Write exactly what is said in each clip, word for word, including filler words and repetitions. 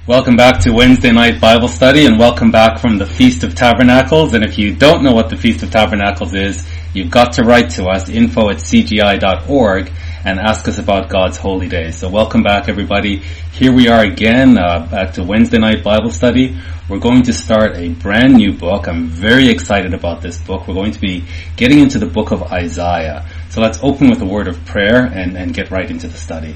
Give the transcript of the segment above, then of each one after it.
Welcome back to Wednesday night Bible study, and welcome back from the Feast of Tabernacles. And if you don't know what the Feast of Tabernacles is, you've got to write to us, info at c g i dot org, and ask us about God's holy days. So welcome back, everybody. Here we are again, uh, back to Wednesday night Bible study. We're going to start a brand new book. I'm very excited about this book. We're going to be getting into the book of Isaiah. So let's open with a word of prayer and, and get right into the study.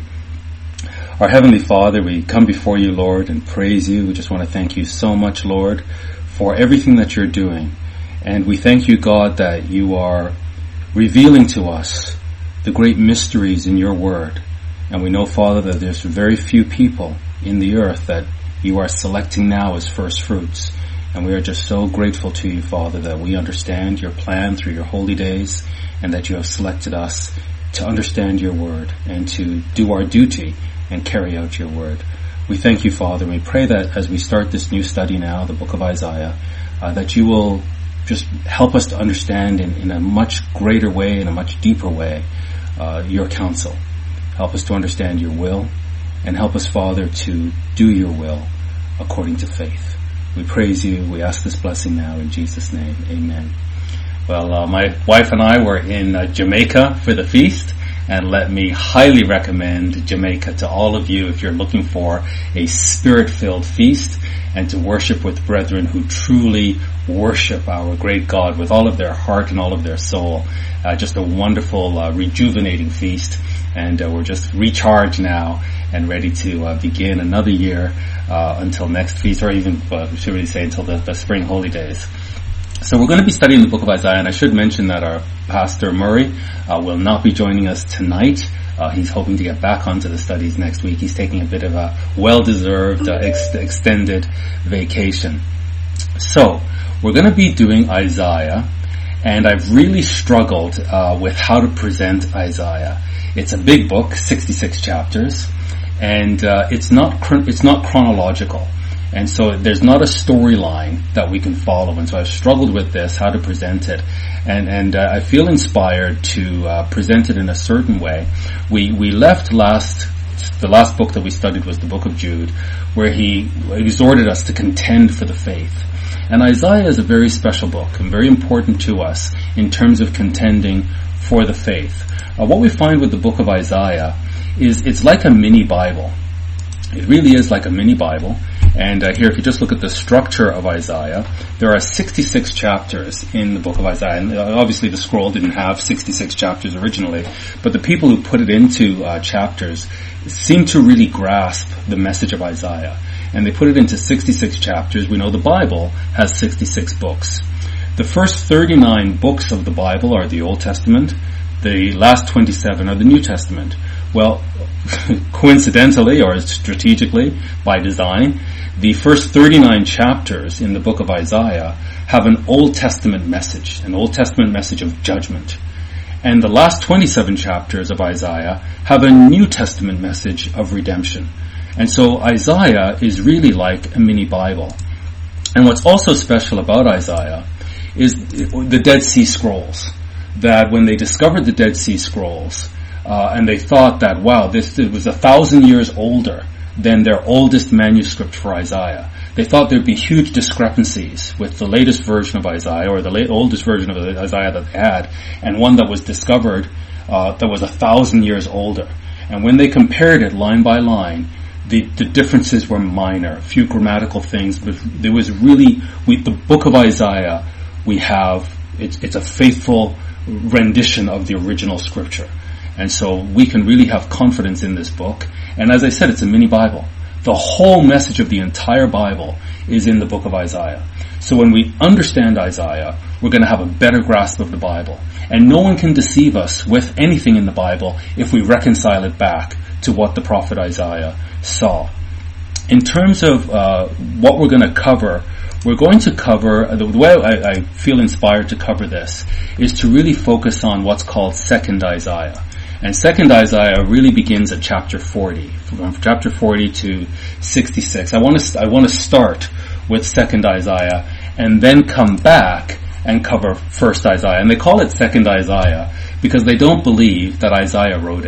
Our Heavenly Father, we come before you, Lord, and praise you. We just want to thank you so much, Lord, for everything that you're doing. And we thank you, God, that you are revealing to us the great mysteries in your word. And we know, Father, that there's very few people in the earth that you are selecting now as first fruits. And we are just so grateful to you, Father, that we understand your plan through your holy days, and that you have selected us to understand your word and to do our duty and carry out your word. We thank you, Father, and we pray that as we start this new study now, the book of Isaiah, uh, that you will just help us to understand in, in a much greater way, in a much deeper way, uh, your counsel. Help us to understand your will, and help us, Father, to do your will according to faith. We praise you. We ask this blessing now in Jesus' name. Amen. Well, uh, my wife and I were in uh, Jamaica for the feast. And let me highly recommend Jamaica to all of you if you're looking for a spirit-filled feast and to worship with brethren who truly worship our great God with all of their heart and all of their soul. Uh, just a wonderful, uh, rejuvenating feast. And uh, we're just recharged now and ready to uh, begin another year uh, until next feast, or even, uh, we should really say, until the, the spring holy days. So we're going to be studying the book of Isaiah, and I should mention that our pastor Murray uh, will not be joining us tonight. Uh, he's hoping to get back onto the studies next week. He's taking a bit of a well-deserved uh, ex- extended vacation. So we're going to be doing Isaiah, and I've really struggled uh, with how to present Isaiah. It's a big book, sixty-six chapters, and uh, it's not chron- it's not chronological. And so there's not a storyline that we can follow. And so I've struggled with this, how to present it. And, and uh, I feel inspired to uh, present it in a certain way. We, we left last, the last book that we studied was the book of Jude, where he exhorted us to contend for the faith. And Isaiah is a very special book and very important to us in terms of contending for the faith. Uh, what we find with the book of Isaiah is it's like a mini Bible. It really is like a mini Bible. And uh, here, if you just look at the structure of Isaiah, there are sixty-six chapters in the book of Isaiah. And uh, obviously the scroll didn't have sixty-six chapters originally, but the people who put it into uh, chapters seem to really grasp the message of Isaiah. And they put it into sixty-six chapters. We know the Bible has sixty-six books. The first thirty-nine books of the Bible are the Old Testament. The last twenty-seven are the New Testament. Well, coincidentally or strategically, by design, the first thirty-nine chapters in the book of Isaiah have an Old Testament message, an Old Testament message of judgment. And the last twenty-seven chapters of Isaiah have a New Testament message of redemption. And so Isaiah is really like a mini Bible. And what's also special about Isaiah is the Dead Sea Scrolls. That when they discovered the Dead Sea Scrolls, Uh, and they thought that, wow, this it was a thousand years older than their oldest manuscript for Isaiah. They thought there'd be huge discrepancies with the latest version of Isaiah, or the late, oldest version of Isaiah that they had, and one that was discovered uh, that was a thousand years older. And when they compared it line by line, the, the differences were minor, a few grammatical things, but there was really, we, the book of Isaiah, we have, it's, it's a faithful rendition of the original scripture. And so we can really have confidence in this book. And as I said, it's a mini Bible. The whole message of the entire Bible is in the book of Isaiah. So when we understand Isaiah, we're going to have a better grasp of the Bible. And no one can deceive us with anything in the Bible if we reconcile it back to what the prophet Isaiah saw. In terms of uh, what we're going to cover, we're going to cover, the way I, I feel inspired to cover this is to really focus on what's called Second Isaiah. And Second Isaiah really begins at chapter forty, from chapter forty to sixty-six. I want to I want to start with Second Isaiah and then come back and cover First Isaiah. And they call it Second Isaiah because they don't believe that Isaiah wrote it.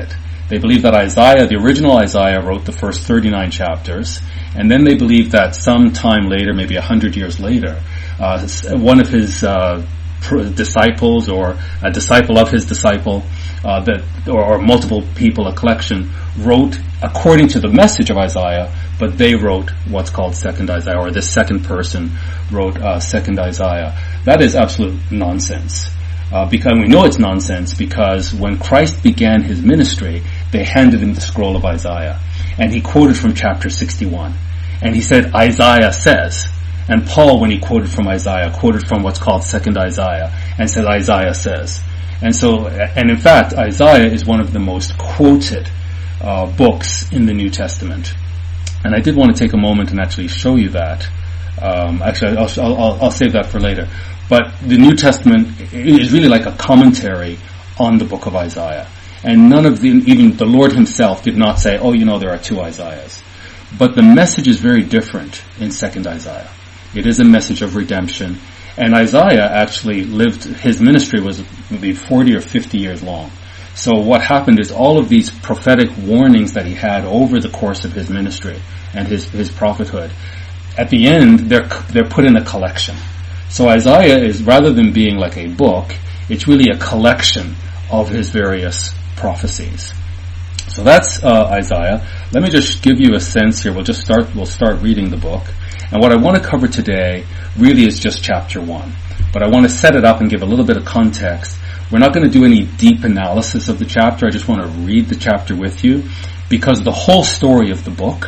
They believe that Isaiah, the original Isaiah, wrote the first thirty-nine chapters, and then they believe that some time later, maybe a hundred years later, uh, one of his uh, disciples or a disciple of his disciple, uh, that or, or multiple people, a collection, wrote according to the message of Isaiah, but they wrote what's called Second Isaiah, or this second person wrote uh, Second Isaiah. That is absolute nonsense. Uh, because we know it's nonsense because when Christ began his ministry, they handed him the scroll of Isaiah, and he quoted from chapter sixty-one, and he said, Isaiah says. And Paul, when he quoted from Isaiah, quoted from what's called Second Isaiah, and said, Isaiah says. And so, and in fact, Isaiah is one of the most quoted uh, books in the New Testament. And I did want to take a moment and actually show you that. Um, actually, I'll, I'll, I'll save that for later. But the New Testament is really like a commentary on the book of Isaiah. And none of the, even the Lord himself did not say, oh, you know, there are two Isaiahs. But the message is very different in Second Isaiah. It is a message of redemption. And Isaiah actually lived, his ministry was maybe forty or fifty years long. So what happened is all of these prophetic warnings that he had over the course of his ministry and his, his prophethood, at the end, they're, they're put in a collection. So Isaiah is, rather than being like a book, it's really a collection of his various prophecies. So that's uh, Isaiah. Let me just give you a sense here. We'll just start, we'll start reading the book. And what I want to cover today really is just chapter one. But I want to set it up and give a little bit of context. We're not going to do any deep analysis of the chapter. I just want to read the chapter with you because the whole story of the book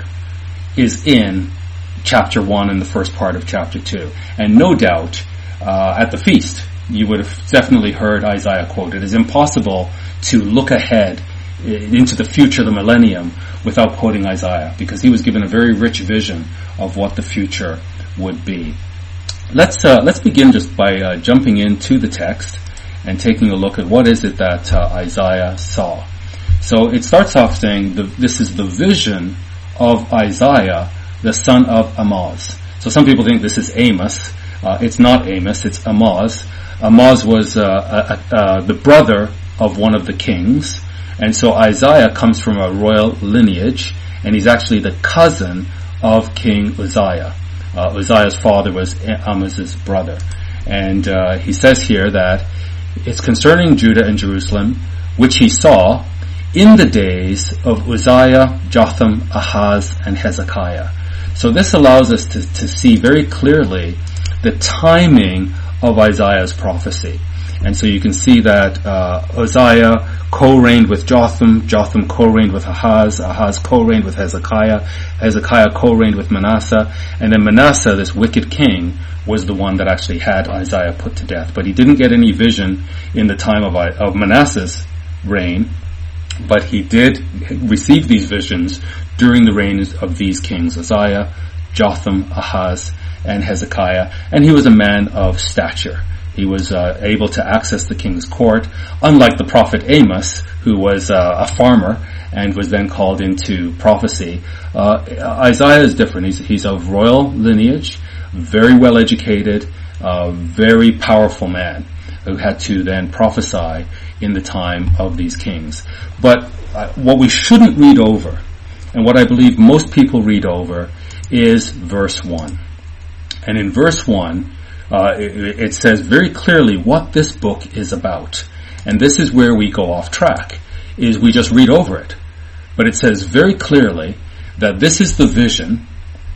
is in chapter one and the first part of chapter two. And no doubt, uh, at the feast, you would have definitely heard Isaiah quoted. It is impossible to look ahead into the future, the millennium, without quoting Isaiah, because he was given a very rich vision of what the future would be. Let's uh, let's begin just by uh, jumping into the text and taking a look at what is it that uh, Isaiah saw. So it starts off saying the, this is the vision of Isaiah, the son of Amoz. So some people think this is Amos. Uh, it's not Amos, it's Amoz. Amoz was uh, uh, uh, the brother of one of the kings. And so Isaiah comes from a royal lineage, and he's actually the cousin of King Uzziah. Uh, Uzziah's father was Amaz's brother. And uh, he says here that it's concerning Judah and Jerusalem, which he saw in the days of Uzziah, Jotham, Ahaz, and Hezekiah. So this allows us to, to see very clearly the timing of Isaiah's prophecy. And so you can see that uh, Uzziah co-reigned with Jotham, Jotham co-reigned with Ahaz, Ahaz co-reigned with Hezekiah, Hezekiah co-reigned with Manasseh, and then Manasseh, this wicked king, was the one that actually had Isaiah put to death. But he didn't get any vision in the time of, of Manasseh's reign, but he did receive these visions during the reigns of these kings, Uzziah, Jotham, Ahaz, and Hezekiah, and he was a man of stature. He was uh, able to access the king's court, unlike the prophet Amos, who was uh, a farmer and was then called into prophecy. Uh, Isaiah is different. He's, he's of royal lineage, very well educated, uh, very powerful man who had to then prophesy in the time of these kings. But uh, what we shouldn't read over, and what I believe most people read over, is verse one. And in verse one, Uh, it, it says very clearly what this book is about. And this is where we go off track, is we just read over it. But it says very clearly that this is the vision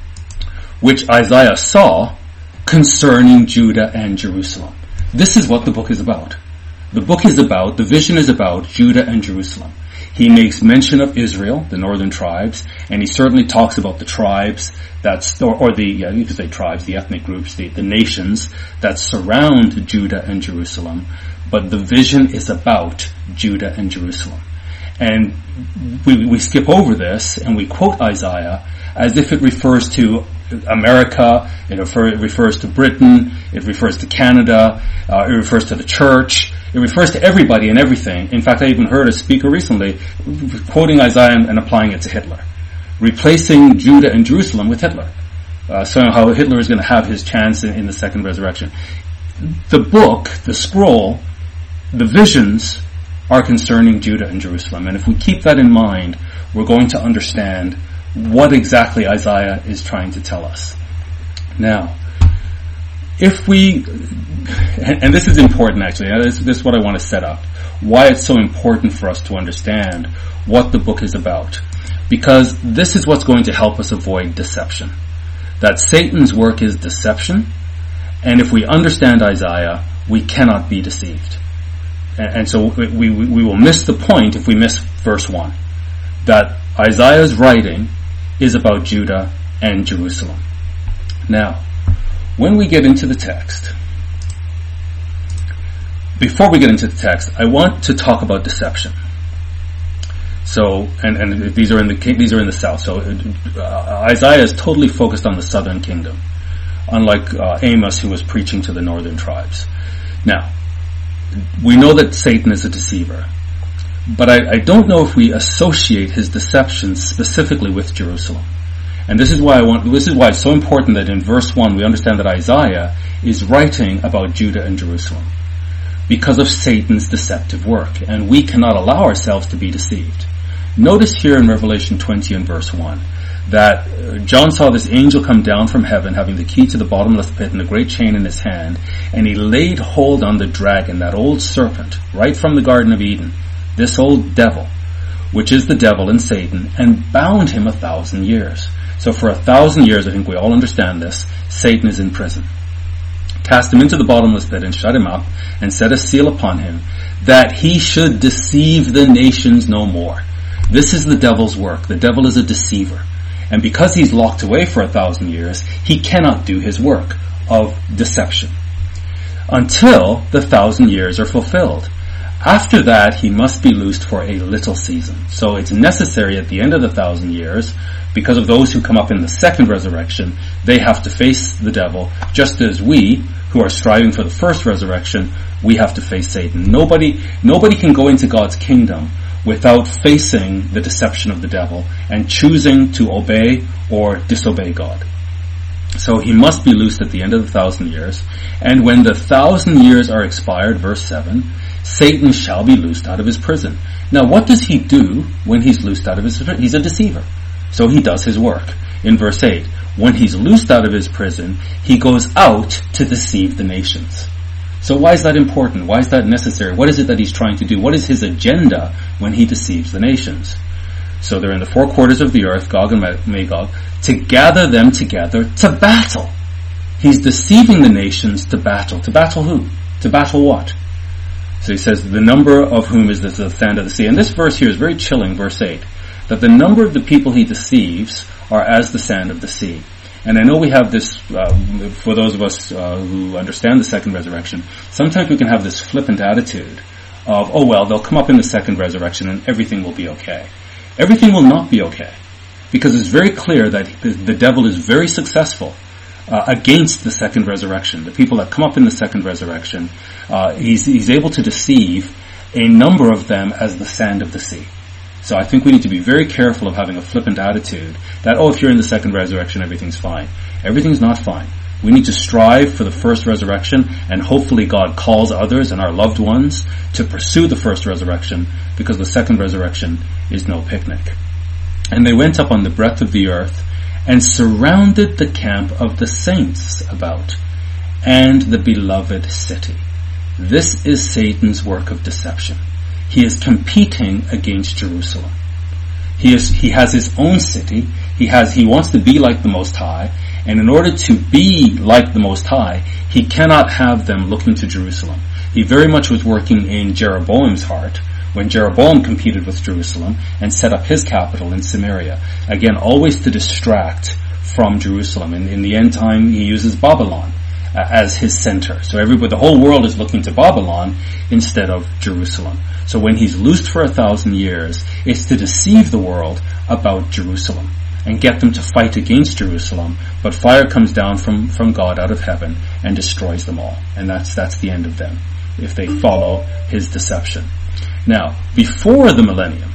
which Isaiah saw concerning Judah and Jerusalem. This is what the book is about. The book is about, the vision is about Judah and Jerusalem. He makes mention of Israel, the northern tribes, and he certainly talks about the tribes that's, or, or the, yeah, you could say tribes, the ethnic groups, the, the nations that surround Judah and Jerusalem. But the vision is about Judah and Jerusalem. And we, we skip over this and we quote Isaiah as if it refers to America, it, refer, it refers to Britain, it refers to Canada, uh, it refers to the church, it refers to everybody and everything. In fact, I even heard a speaker recently quoting Isaiah and, and applying it to Hitler, replacing Judah and Jerusalem with Hitler. Uh, so how Hitler is going to have his chance in, in the second resurrection. The book, the scroll, the visions are concerning Judah and Jerusalem. And if we keep that in mind, we're going to understand what exactly Isaiah is trying to tell us. Now, if we, and this is important actually, this, this is what I want to set up, why it's so important for us to understand what the book is about. Because this is what's going to help us avoid deception. That Satan's work is deception, and if we understand Isaiah, we cannot be deceived. And so we, we, we will miss the point if we miss verse one. That Isaiah's writing is about Judah and Jerusalem. Now, when we get into the text, before we get into the text, I want to talk about deception. So, and, and these are in the these are in the south. So uh, Isaiah is totally focused on the southern kingdom, unlike uh, Amos, who was preaching to the northern tribes. Now, we know that Satan is a deceiver, but I, I don't know if we associate his deception specifically with Jerusalem. And this is why I want. This is why it's so important that in verse one we understand that Isaiah is writing about Judah and Jerusalem, because of Satan's deceptive work, and we cannot allow ourselves to be deceived. Notice here in Revelation twenty and verse one that uh, John saw this angel come down from heaven, having the key to the bottomless pit and a great chain in his hand, and he laid hold on the dragon, that old serpent, right from the Garden of Eden, this old devil, which is the devil and Satan, and bound him a thousand years. So for a thousand years, I think we all understand this, Satan is in prison. Cast him into the bottomless pit and shut him up, and set a seal upon him, that he should deceive the nations no more. This is the devil's work. The devil is a deceiver. And because he's locked away for a thousand years, he cannot do his work of deception until the thousand years are fulfilled. After that, he must be loosed for a little season. So it's necessary at the end of the thousand years, because of those who come up in the second resurrection, they have to face the devil, just as we, who are striving for the first resurrection, we have to face Satan. Nobody, nobody can go into God's kingdom without facing the deception of the devil and choosing to obey or disobey God. So he must be loosed at the end of the thousand years, and when the thousand years are expired, verse seven, Satan shall be loosed out of his prison. Now what does he do when he's loosed out of his prison? He's a deceiver. So he does his work. In verse eight, when he's loosed out of his prison, he goes out to deceive the nations. So why is that important? Why is that necessary? What is it that he's trying to do? What is his agenda when he deceives the nations? So they're in the four quarters of the earth, Gog and Magog, to gather them together to battle. He's deceiving the nations to battle. To battle who? To battle what? So he says, the number of whom is the sand of the sea. And this verse here is very chilling, verse eight, that the number of the people he deceives are as the sand of the sea. And I know we have this, uh, for those of us uh, who understand the second resurrection, sometimes we can have this flippant attitude of, oh well, they'll come up in the second resurrection and everything will be okay. Everything will not be okay, because it's very clear that the devil is very successful uh, against the second resurrection. The people that come up in the second resurrection, uh, he's, he's able to deceive a number of them as the sand of the sea. So I think we need to be very careful of having a flippant attitude that, oh, if you're in the second resurrection, everything's fine. Everything's not fine. We need to strive for the first resurrection, and hopefully God calls others and our loved ones to pursue the first resurrection, because the second resurrection is no picnic. And they went up on the breadth of the earth and surrounded the camp of the saints about, and the beloved city. This is Satan's work of deception. He is competing against Jerusalem. He is, he has his own city. He has, he wants to be like the Most High. And in order to be like the Most High, he cannot have them looking to Jerusalem. He very much was working in Jeroboam's heart when Jeroboam competed with Jerusalem and set up his capital in Samaria. Again, always to distract from Jerusalem. And in the end time, he uses Babylon uh, as his center. So everybody, the whole world is looking to Babylon instead of Jerusalem. So when he's loosed for a thousand years, it's to deceive the world about Jerusalem and get them to fight against Jerusalem. But fire comes down from, from God out of heaven and destroys them all. And that's, that's the end of them, if they follow his deception. Now, before the millennium,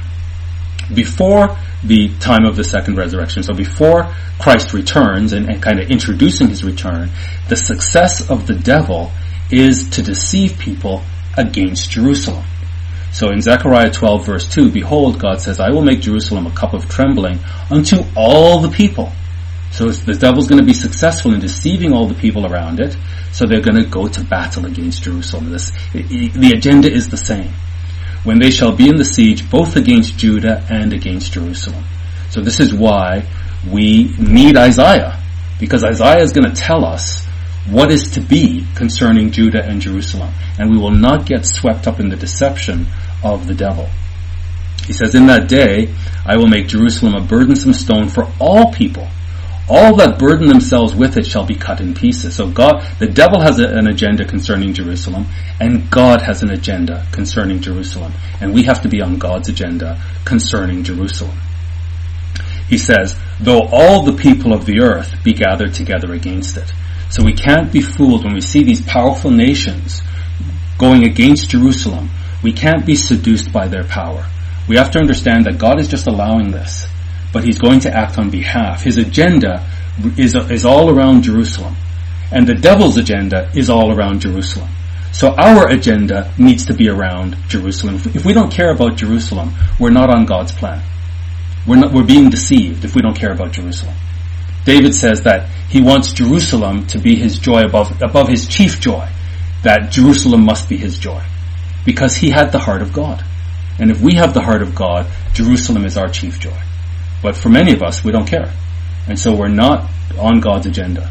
before the time of the second resurrection, so before Christ returns and, and kind of introducing his return, the success of the devil is to deceive people against Jerusalem. So in Zechariah twelve verse two, behold, God says, I will make Jerusalem a cup of trembling unto all the people. So the devil's going to be successful in deceiving all the people around it, so they're going to go to battle against Jerusalem. This, the agenda is the same. When they shall be in the siege, both against Judah and against Jerusalem. So this is why we need Isaiah, because Isaiah is going to tell us what is to be concerning Judah and Jerusalem, and we will not get swept up in the deception of the devil. He says, in that day, I will make Jerusalem a burdensome stone for all people. All that burden themselves with it shall be cut in pieces. So God, the devil has a, an agenda concerning Jerusalem, and God has an agenda concerning Jerusalem. And we have to be on God's agenda concerning Jerusalem. He says, though all the people of the earth be gathered together against it. So we can't be fooled when we see these powerful nations going against Jerusalem. We can't be seduced by their power. We have to understand that God is just allowing this, but He's going to act on behalf. His agenda is, is all around Jerusalem, and the devil's agenda is all around Jerusalem. So our agenda needs to be around Jerusalem. If we don't care about Jerusalem, we're not on God's plan. We're not, we're being deceived if we don't care about Jerusalem. David says that he wants Jerusalem to be his joy above, above his chief joy, that Jerusalem must be his joy, because he had the heart of God. And if we have the heart of God, Jerusalem is our chief joy. But for many of us, we don't care. And so we're not on God's agenda.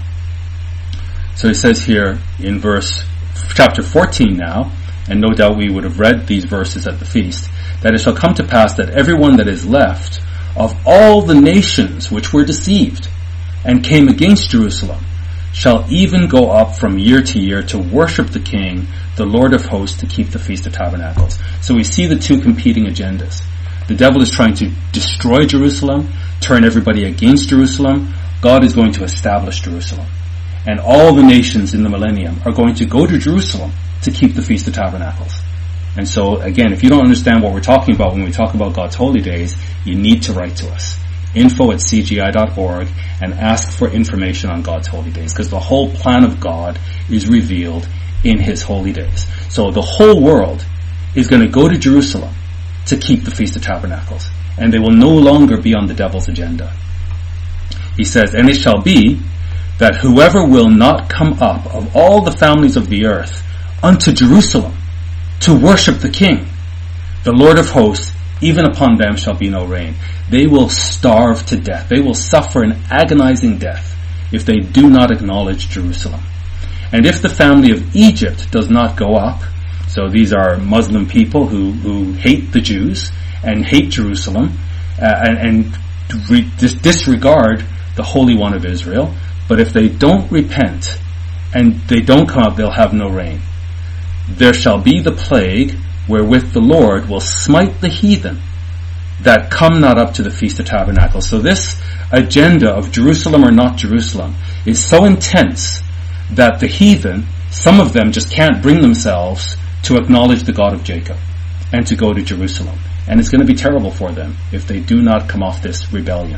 So he says here in verse, chapter fourteen now, and no doubt we would have read these verses at the feast, that it shall come to pass that everyone that is left of all the nations which were deceived and came against Jerusalem shall even go up from year to year to worship the King, the Lord of hosts, to keep the Feast of Tabernacles. So we see the two competing agendas. The devil is trying to destroy Jerusalem, turn everybody against Jerusalem. God is going to establish Jerusalem. And all the nations in the millennium are going to go to Jerusalem to keep the Feast of Tabernacles. And so, again, if you don't understand what we're talking about when we talk about God's holy days, you need to write to us. info at c g i dot org and ask for information on God's holy days, because the whole plan of God is revealed in His holy days. So the whole world is going to go to Jerusalem to keep the Feast of Tabernacles, and they will no longer be on the devil's agenda. He says, and it shall be that whoever will not come up of all the families of the earth unto Jerusalem to worship the King, the Lord of hosts, even upon them shall be no rain. They will starve to death. They will suffer an agonizing death if they do not acknowledge Jerusalem. And if the family of Egypt does not go up, so these are Muslim people who, who hate the Jews and hate Jerusalem uh, and, and re- dis- disregard the Holy One of Israel, but if they don't repent and they don't come up, they'll have no rain. There shall be the plague wherewith the Lord will smite the heathen that come not up to the Feast of Tabernacles. So this agenda of Jerusalem or not Jerusalem is so intense that the heathen, some of them just can't bring themselves to acknowledge the God of Jacob and to go to Jerusalem. And it's going to be terrible for them if they do not come off this rebellion.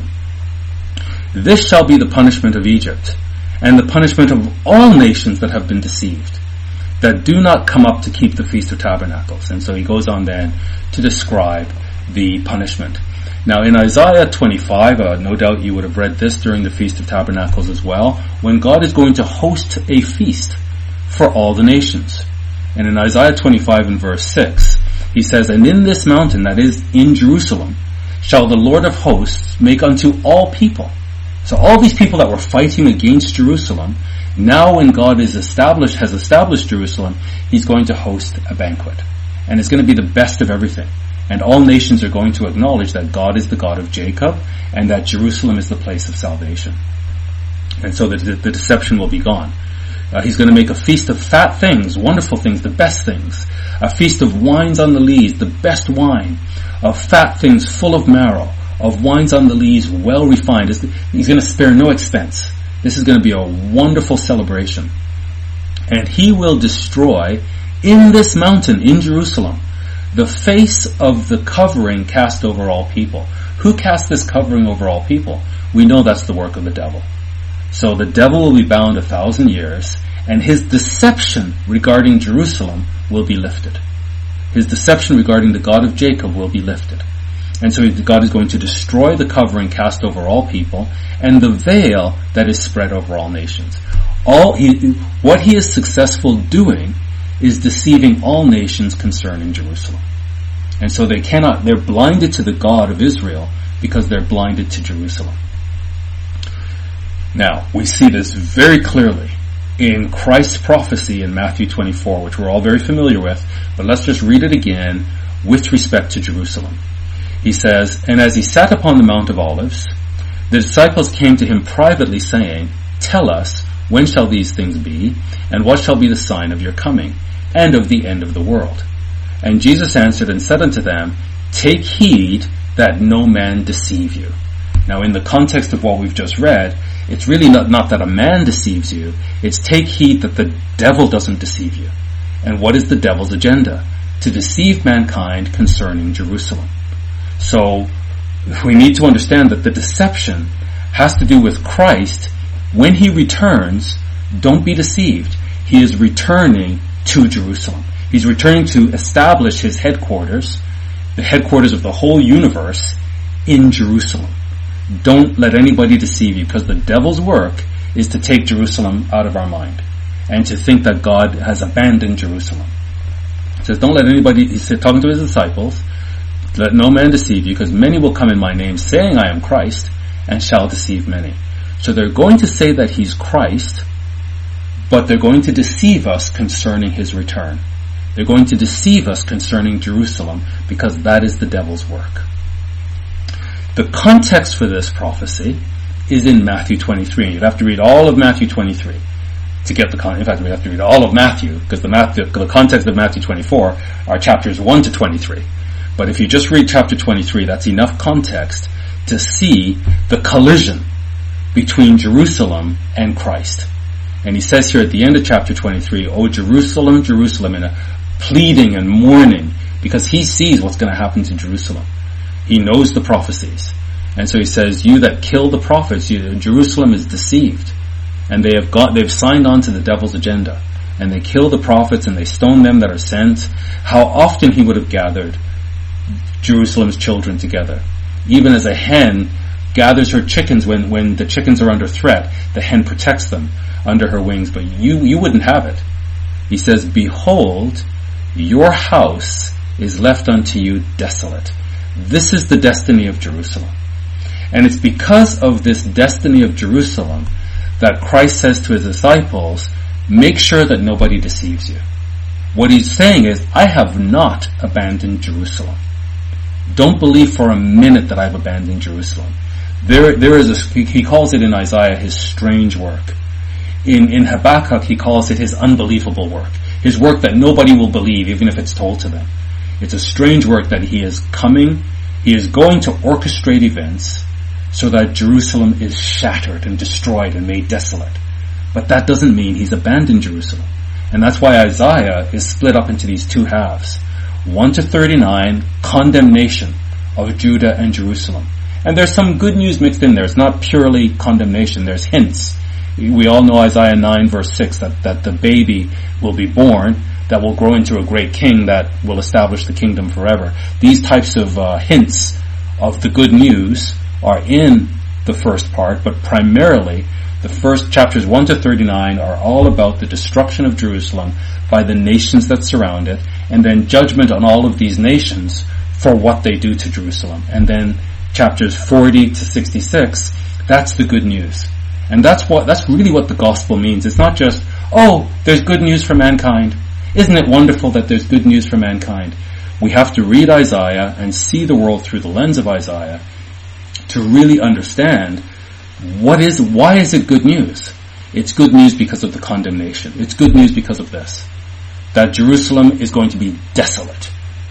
This shall be the punishment of Egypt, and the punishment of all nations that have been deceived, that do not come up to keep the Feast of Tabernacles. And so he goes on then to describe the punishment. Now in Isaiah twenty-five, uh, no doubt you would have read this during the Feast of Tabernacles as well, when God is going to host a feast for all the nations. And in Isaiah twenty-five and verse six, he says, and in this mountain, that is in Jerusalem, shall the Lord of hosts make unto all people. So all these people that were fighting against Jerusalem, now when God is established, has established Jerusalem, He's going to host a banquet. And it's going to be the best of everything. And all nations are going to acknowledge that God is the God of Jacob and that Jerusalem is the place of salvation. And so the, the, the deception will be gone. Uh, he's going to make a feast of fat things, wonderful things, the best things. A feast of wines on the lees, the best wine. Of fat things full of marrow. Of wines on the lees, well refined. He's going to spare no expense. This is going to be a wonderful celebration. And He will destroy in this mountain, in Jerusalem, the face of the covering cast over all people. Who cast this covering over all people? We know that's the work of the devil. So the devil will be bound a thousand years, and his deception regarding Jerusalem will be lifted. his deception regarding the God of Jacob will be lifted. And so God is going to destroy the covering cast over all people and the veil that is spread over all nations. All he, what he is successful doing is deceiving all nations concerning Jerusalem. And so they cannot, they're blinded to the God of Israel because they're blinded to Jerusalem. Now, we see this very clearly in Christ's prophecy in Matthew twenty-four, which we're all very familiar with, but let's just read it again with respect to Jerusalem. He says, "And as he sat upon the Mount of Olives, the disciples came to him privately, saying, 'Tell us, when shall these things be, and what shall be the sign of your coming, and of the end of the world?' And Jesus answered and said unto them, 'Take heed that no man deceive you.'" Now, in the context of what we've just read, it's really not, not that a man deceives you, it's take heed that the devil doesn't deceive you. And what is the devil's agenda? To deceive mankind concerning Jerusalem. So, we need to understand that the deception has to do with Christ. When he returns, don't be deceived. He is returning to Jerusalem. He's returning to establish his headquarters, the headquarters of the whole universe, in Jerusalem. Don't let anybody deceive you, because the devil's work is to take Jerusalem out of our mind and to think that God has abandoned Jerusalem. He says, don't let anybody, he's talking to his disciples, let no man deceive you, because many will come in my name saying I am Christ, and shall deceive many. So they're going to say that he's Christ, but they're going to deceive us concerning his return. They're going to deceive us concerning Jerusalem, because that is the devil's work. The context for this prophecy is in Matthew twenty-three. You'd have to read all of Matthew twenty-three to get the context. In fact, we have to read all of Matthew, because the, Matthew, the context of Matthew twenty-four are chapters one to twenty-three. But if you just read chapter twenty-three, that's enough context to see the collision between Jerusalem and Christ. And he says here at the end of chapter twenty-three, "O Jerusalem, Jerusalem," in a pleading and mourning, because he sees what's going to happen to Jerusalem. He knows the prophecies. And so he says, "You that kill the prophets, you, Jerusalem is deceived. And they have got, they've signed on to the devil's agenda. And they kill the prophets and they stone them that are sent." How often he would have gathered Jerusalem's children together. Even as a hen gathers her chickens when, when the chickens are under threat, the hen protects them under her wings. But you, you wouldn't have it. He says, "Behold, your house is left unto you desolate." This is the destiny of Jerusalem. And it's because of this destiny of Jerusalem that Christ says to his disciples, make sure that nobody deceives you. What he's saying is, I have not abandoned Jerusalem. Don't believe for a minute that I've abandoned Jerusalem. There, there is a, he calls it in Isaiah his strange work. In, in Habakkuk he calls it his unbelievable work. His work that nobody will believe even if it's told to them. It's a strange work that he is coming, he is going to orchestrate events so that Jerusalem is shattered and destroyed and made desolate. But that doesn't mean he's abandoned Jerusalem. And that's why Isaiah is split up into these two halves. one to thirty-nine, condemnation of Judah and Jerusalem. And there's some good news mixed in there. It's not purely condemnation. There's hints. We all know Isaiah nine verse six, that, that the baby will be born, that will grow into a great king that will establish the kingdom forever. These types of uh, hints of the good news are in the first part, but primarily the first chapters one to thirty-nine are all about the destruction of Jerusalem by the nations that surround it, and then judgment on all of these nations for what they do to Jerusalem. And then chapters forty to sixty-six, that's the good news. And that's what, that's really what the gospel means. It's not just, oh, there's good news for mankind. Isn't it wonderful that there's good news for mankind? We have to read Isaiah and see the world through the lens of Isaiah to really understand what is, why is it good news? It's good news because of the condemnation. It's good news because of this. That Jerusalem is going to be desolate,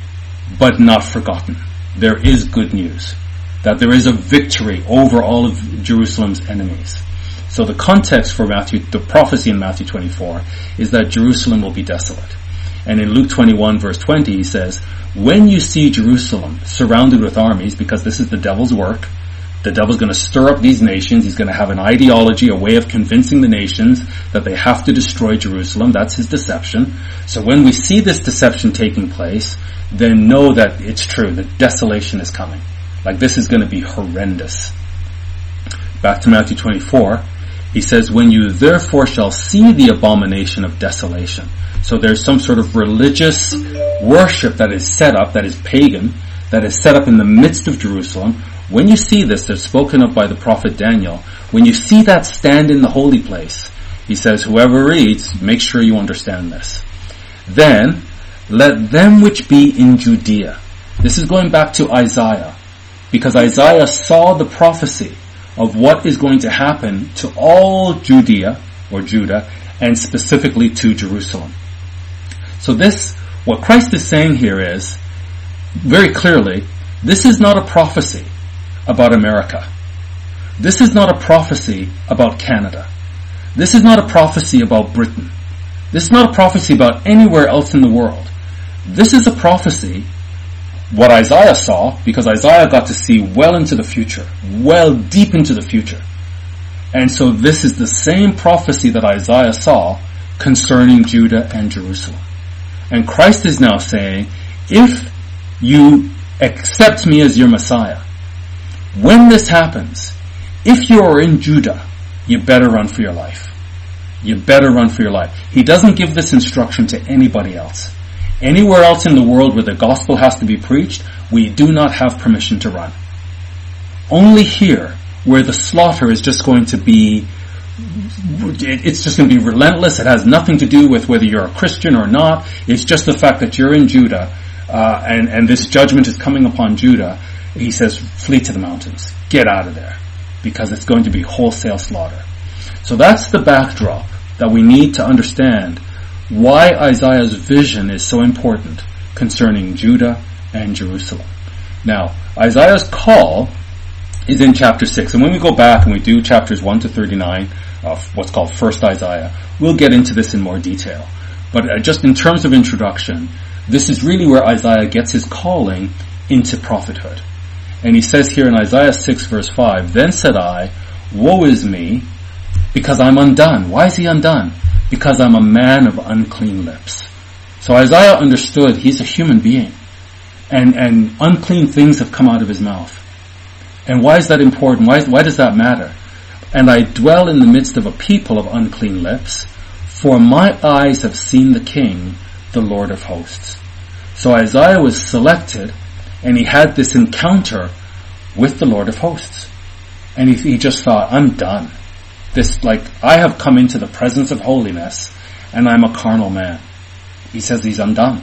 but not forgotten. There is good news. That there is a victory over all of Jerusalem's enemies. So the context for Matthew, the prophecy in Matthew twenty-four, is that Jerusalem will be desolate. And in Luke twenty-one verse twenty he says, when you see Jerusalem surrounded with armies, because this is the devil's work, the devil's going to stir up these nations, he's going to have an ideology, a way of convincing the nations that they have to destroy Jerusalem. That's his deception. So when we see this deception taking place, then know that it's true, that desolation is coming. Like, this is going to be horrendous. Back to Matthew twenty-four, he says, when you therefore shall see the abomination of desolation. So there's some sort of religious worship that is set up, that is pagan, that is set up in the midst of Jerusalem. When you see this, that's spoken of by the prophet Daniel, when you see that stand in the holy place, he says, whoever reads, make sure you understand this. Then, let them which be in Judea. This is going back to Isaiah, because Isaiah saw the prophecy of what is going to happen to all Judea, or Judah, and specifically to Jerusalem. So this, what Christ is saying here is, very clearly, this is not a prophecy about America. This is not a prophecy about Canada. This is not a prophecy about Britain. This is not a prophecy about anywhere else in the world. This is a prophecy, what Isaiah saw, because Isaiah got to see well into the future, well deep into the future. And so this is the same prophecy that Isaiah saw concerning Judah and Jerusalem. And Christ is now saying, if you accept me as your Messiah, when this happens, if you are in Judah, you better run for your life. You better run for your life. He doesn't give this instruction to anybody else. Anywhere else in the world where the gospel has to be preached, we do not have permission to run. Only here, where the slaughter is just going to be, it's just going to be relentless. It has nothing to do with whether you're a Christian or not. It's just the fact that you're in Judah, uh, and, and this judgment is coming upon Judah. He says, flee to the mountains. Get out of there. Because it's going to be wholesale slaughter. So that's the backdrop that we need to understand why Isaiah's vision is so important concerning Judah and Jerusalem. Now, Isaiah's call is in chapter six. And when we go back and we do chapters one to thirty-nine of what's called First Isaiah, we'll get into this in more detail. But uh, just in terms of introduction, this is really where Isaiah gets his calling into prophethood. And he says here in Isaiah six verse five, then said I, woe is me, because I'm undone. Why is he undone? Because I'm a man of unclean lips. So Isaiah understood he's a human being. And, and unclean things have come out of his mouth. And why is that important? Why, why does that matter? And I dwell in the midst of a people of unclean lips, for my eyes have seen the King, the Lord of hosts. So Isaiah was selected, and he had this encounter with the Lord of hosts. And he, he just thought, I'm done. This, like, I have come into the presence of holiness, and I'm a carnal man. He says he's undone.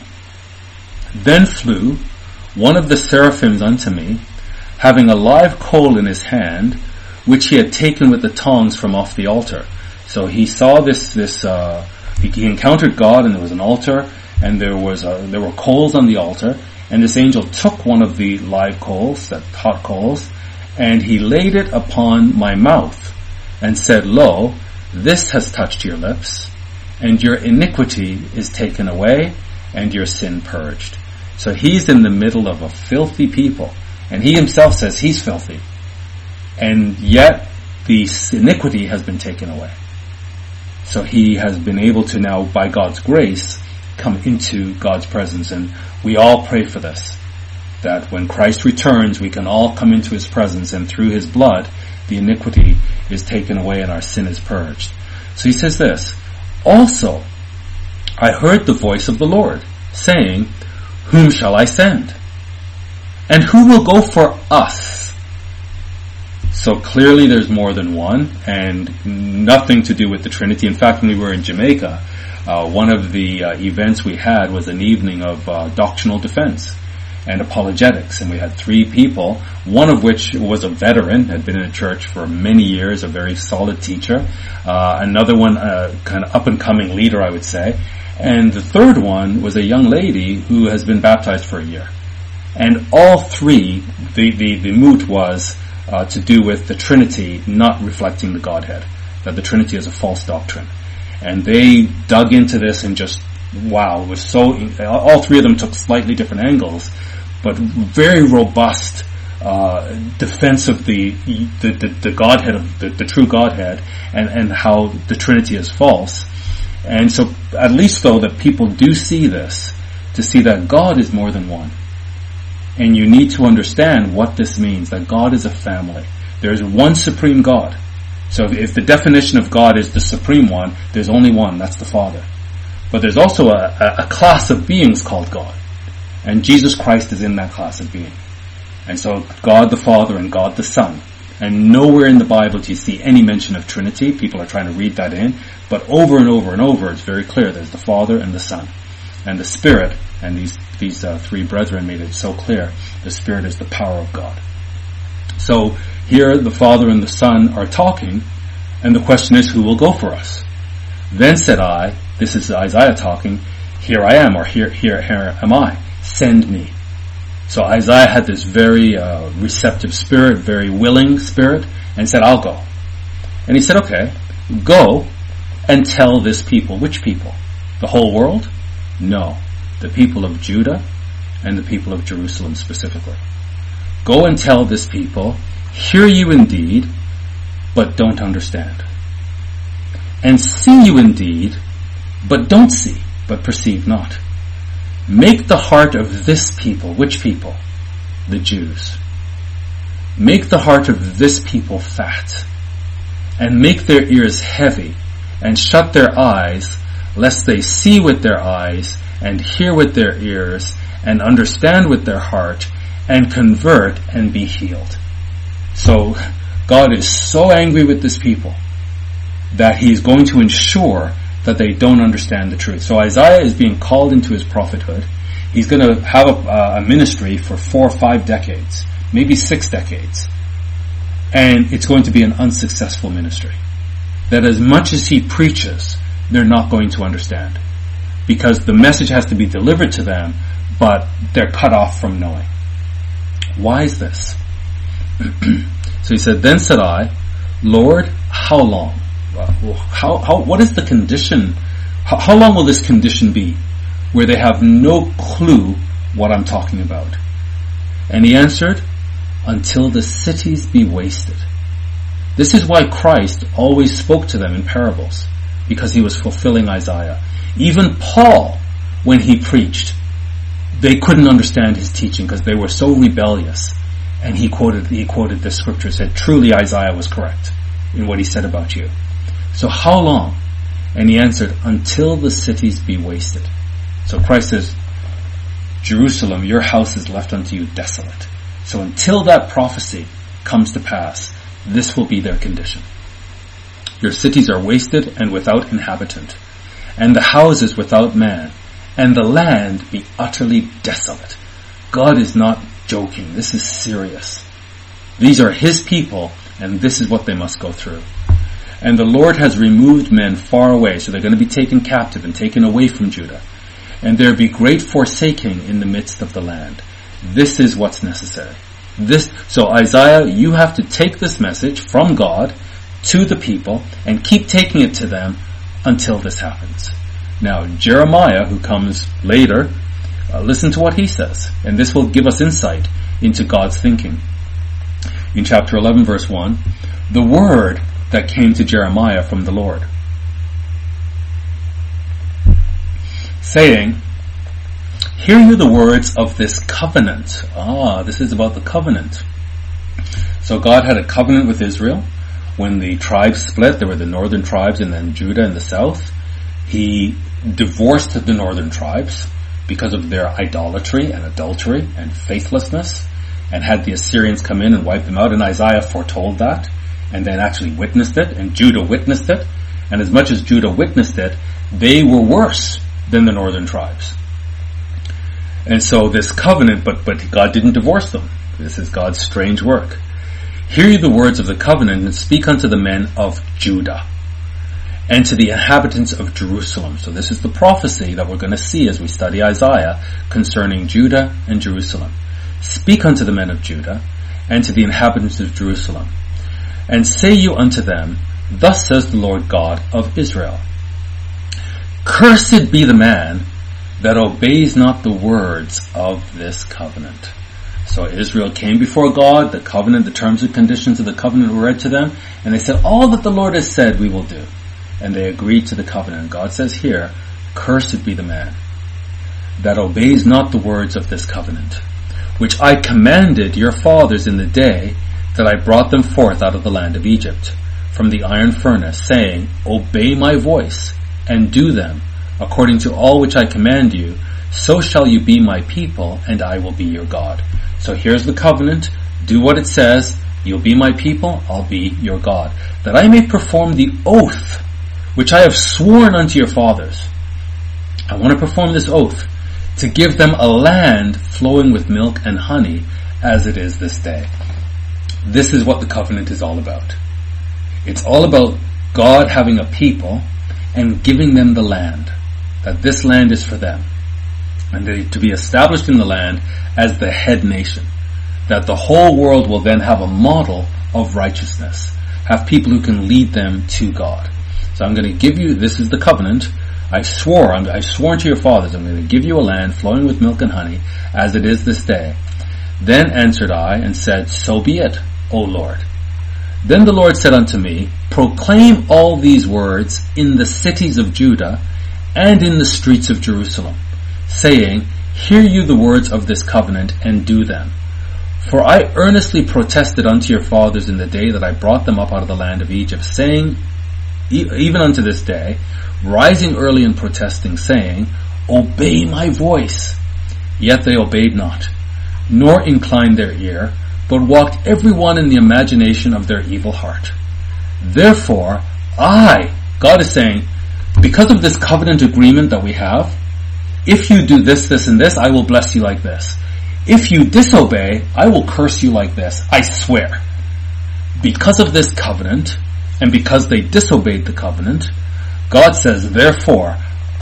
Then flew one of the seraphims unto me, having a live coal in his hand, which he had taken with the tongs from off the altar. So he saw this, this, uh, he, he encountered God, and there was an altar, and there was, a, there were coals on the altar, and this angel took one of the live coals, that hot coals, and he laid it upon my mouth, and said, lo, this has touched your lips, and your iniquity is taken away, and your sin purged. So he's in the middle of a filthy people, and he himself says he's filthy, and yet the iniquity has been taken away. So he has been able to now, by God's grace, come into God's presence. And we all pray for this, that when Christ returns, we can all come into his presence, and through his blood, the iniquity is taken away and our sin is purged. So he says this, also, I heard the voice of the Lord, saying, whom shall I send? And who will go for us? So clearly there's more than one, and nothing to do with the Trinity. In fact, when we were in Jamaica, uh, one of the uh, events we had was an evening of uh, doctrinal defense and apologetics, and we had three people, one of which was a veteran, had been in a church for many years, a very solid teacher, uh, another one, a kind of up-and-coming leader, I would say, and the third one was a young lady who has been baptized for a year. And all three, the, the, the moot was uh, to do with the Trinity not reflecting the Godhead, that the Trinity is a false doctrine. And they dug into this and just, wow, it was so, all three of them took slightly different angles, but very robust uh, defense of the the, the, the Godhead, of the, the true Godhead, and, and how the Trinity is false. And so, at least though that people do see this, to see that God is more than one. And you need to understand what this means, that God is a family. There is one supreme God. So if, if the definition of God is the supreme one, there's only one, that's the Father. But there's also a, a, a class of beings called God. And Jesus Christ is in that class of being. And so God the Father and God the Son. And nowhere in the Bible do you see any mention of Trinity. People are trying to read that in. But over and over and over, it's very clear. There's the Father and the Son. And the Spirit, and these, these uh, three brethren made it so clear. The Spirit is the power of God. So here the Father and the Son are talking. And the question is, who will go for us? Then said I, this is Isaiah talking, here I am, or here, here, here am I. Send me. So Isaiah had this very uh, receptive spirit, very willing spirit, and said, I'll go. And he said, okay, go and tell this people. Which people? The whole world? No. The people of Judah and the people of Jerusalem specifically. Go and tell this people, hear you indeed, but don't understand. And see you indeed, but don't see, but perceive not. Make the heart of this people, which people? The Jews. Make the heart of this people fat, and make their ears heavy, and shut their eyes, lest they see with their eyes, and hear with their ears, and understand with their heart, and convert and be healed. So, God is so angry with this people that He is going to ensure that they don't understand the truth. So Isaiah is being called into his prophethood. He's going to have a, a ministry for four or five decades, maybe six decades. And it's going to be an unsuccessful ministry. That as much as he preaches, they're not going to understand. Because the message has to be delivered to them, but they're cut off from knowing. Why is this? So he said, then said I, Lord, how long? How, how, what is the condition? How, how long will this condition be where they have no clue what I'm talking about? And he answered, until the cities be wasted. This is why Christ always spoke to them in parables, because he was fulfilling Isaiah. Even Paul, when he preached, they couldn't understand his teaching because they were so rebellious. And he quoted, he quoted this scripture, said, truly Isaiah was correct in what he said about you. So how long? And he answered, until the cities be wasted. So Christ says, Jerusalem, your house is left unto you desolate. So until that prophecy comes to pass, this will be their condition. Your cities are wasted and without inhabitant, and the houses without man, and the land be utterly desolate. God is not joking. This is serious. These are his people, and this is what they must go through. And the Lord has removed men far away, so they're going to be taken captive and taken away from Judah. And there be great forsaking in the midst of the land. This is what's necessary. This, so Isaiah, you have to take this message from God to the people and keep taking it to them until this happens. Now, Jeremiah, who comes later, uh, listen to what he says. And this will give us insight into God's thinking. In chapter eleven, verse one, the word that came to Jeremiah from the Lord, saying, hear you the words of this covenant. Ah, this is about the covenant. So God had a covenant with Israel. When the tribes split, there were the northern tribes and then Judah in the south. He divorced the northern tribes because of their idolatry and adultery and faithlessness, and had the Assyrians come in and wipe them out. And Isaiah foretold that, and then actually witnessed it, and Judah witnessed it. And as much as Judah witnessed it, they were worse than the northern tribes. And so this covenant, but, but God didn't divorce them. This is God's strange work. Hear you the words of the covenant, and speak unto the men of Judah, and to the inhabitants of Jerusalem. So this is the prophecy that we're going to see as we study Isaiah concerning Judah and Jerusalem. Speak unto the men of Judah, and to the inhabitants of Jerusalem, and say you unto them, thus says the Lord God of Israel, cursed be the man that obeys not the words of this covenant. So Israel came before God, the covenant, the terms and conditions of the covenant were read to them, and they said, all that the Lord has said we will do. And they agreed to the covenant. God says here, cursed be the man that obeys not the words of this covenant, which I commanded your fathers in the day that I brought them forth out of the land of Egypt, from the iron furnace, saying, Obey my voice, and do them, according to all which I command you, so shall you be my people, and I will be your God. So here's the covenant. Do what it says. You'll be my people, I'll be your God. That I may perform the oath which I have sworn unto your fathers. I want to perform this oath to give them a land flowing with milk and honey, as it is this day. This is what the covenant is all about. It's all about God having a people and giving them the land. That this land is for them. And they, to be established in the land as the head nation. That the whole world will then have a model of righteousness. Have people who can lead them to God. So I'm going to give you, this is the covenant. I swore, I'm, I swore to your fathers, I'm going to give you a land flowing with milk and honey, as it is this day. Then answered I and said, So be it, O Lord. Then the Lord said unto me, Proclaim all these words in the cities of Judah and in the streets of Jerusalem, saying, Hear you the words of this covenant, and do them. For I earnestly protested unto your fathers in the day that I brought them up out of the land of Egypt, saying, even unto this day, rising early and protesting, saying, Obey my voice. Yet they obeyed not, nor inclined their ear, but walked every one in the imagination of their evil heart. Therefore, I, God is saying, because of this covenant agreement that we have, if you do this, this, and this, I will bless you like this. If you disobey, I will curse you like this. I swear. Because of this covenant, and because they disobeyed the covenant, God says, Therefore,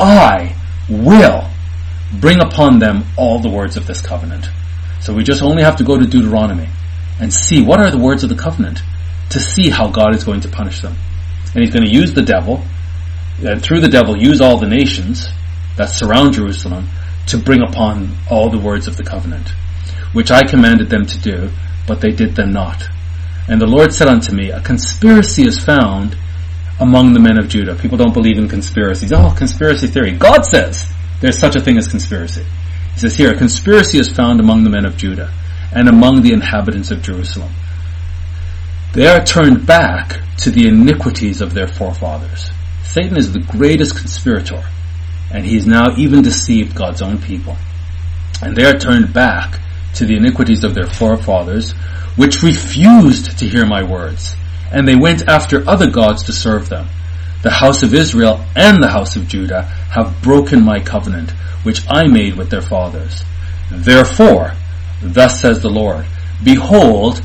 I will bring upon them all the words of this covenant. So we just only have to go to Deuteronomy and see what are the words of the covenant to see how God is going to punish them. And He's going to use the devil, and through the devil use all the nations that surround Jerusalem to bring upon all the words of the covenant, which I commanded them to do, but they did them not. And the Lord said unto me, A conspiracy is found among the men of Judah. People don't believe in conspiracies. Oh, conspiracy theory. God says there's such a thing as conspiracy. He says here, a conspiracy is found among the men of Judah and among the inhabitants of Jerusalem. They are turned back to the iniquities of their forefathers. Satan is the greatest conspirator, and he has now even deceived God's own people. And they are turned back to the iniquities of their forefathers, which refused to hear my words, and they went after other gods to serve them. The house of Israel and the house of Judah have broken my covenant, which I made with their fathers. Therefore, thus says the Lord, Behold,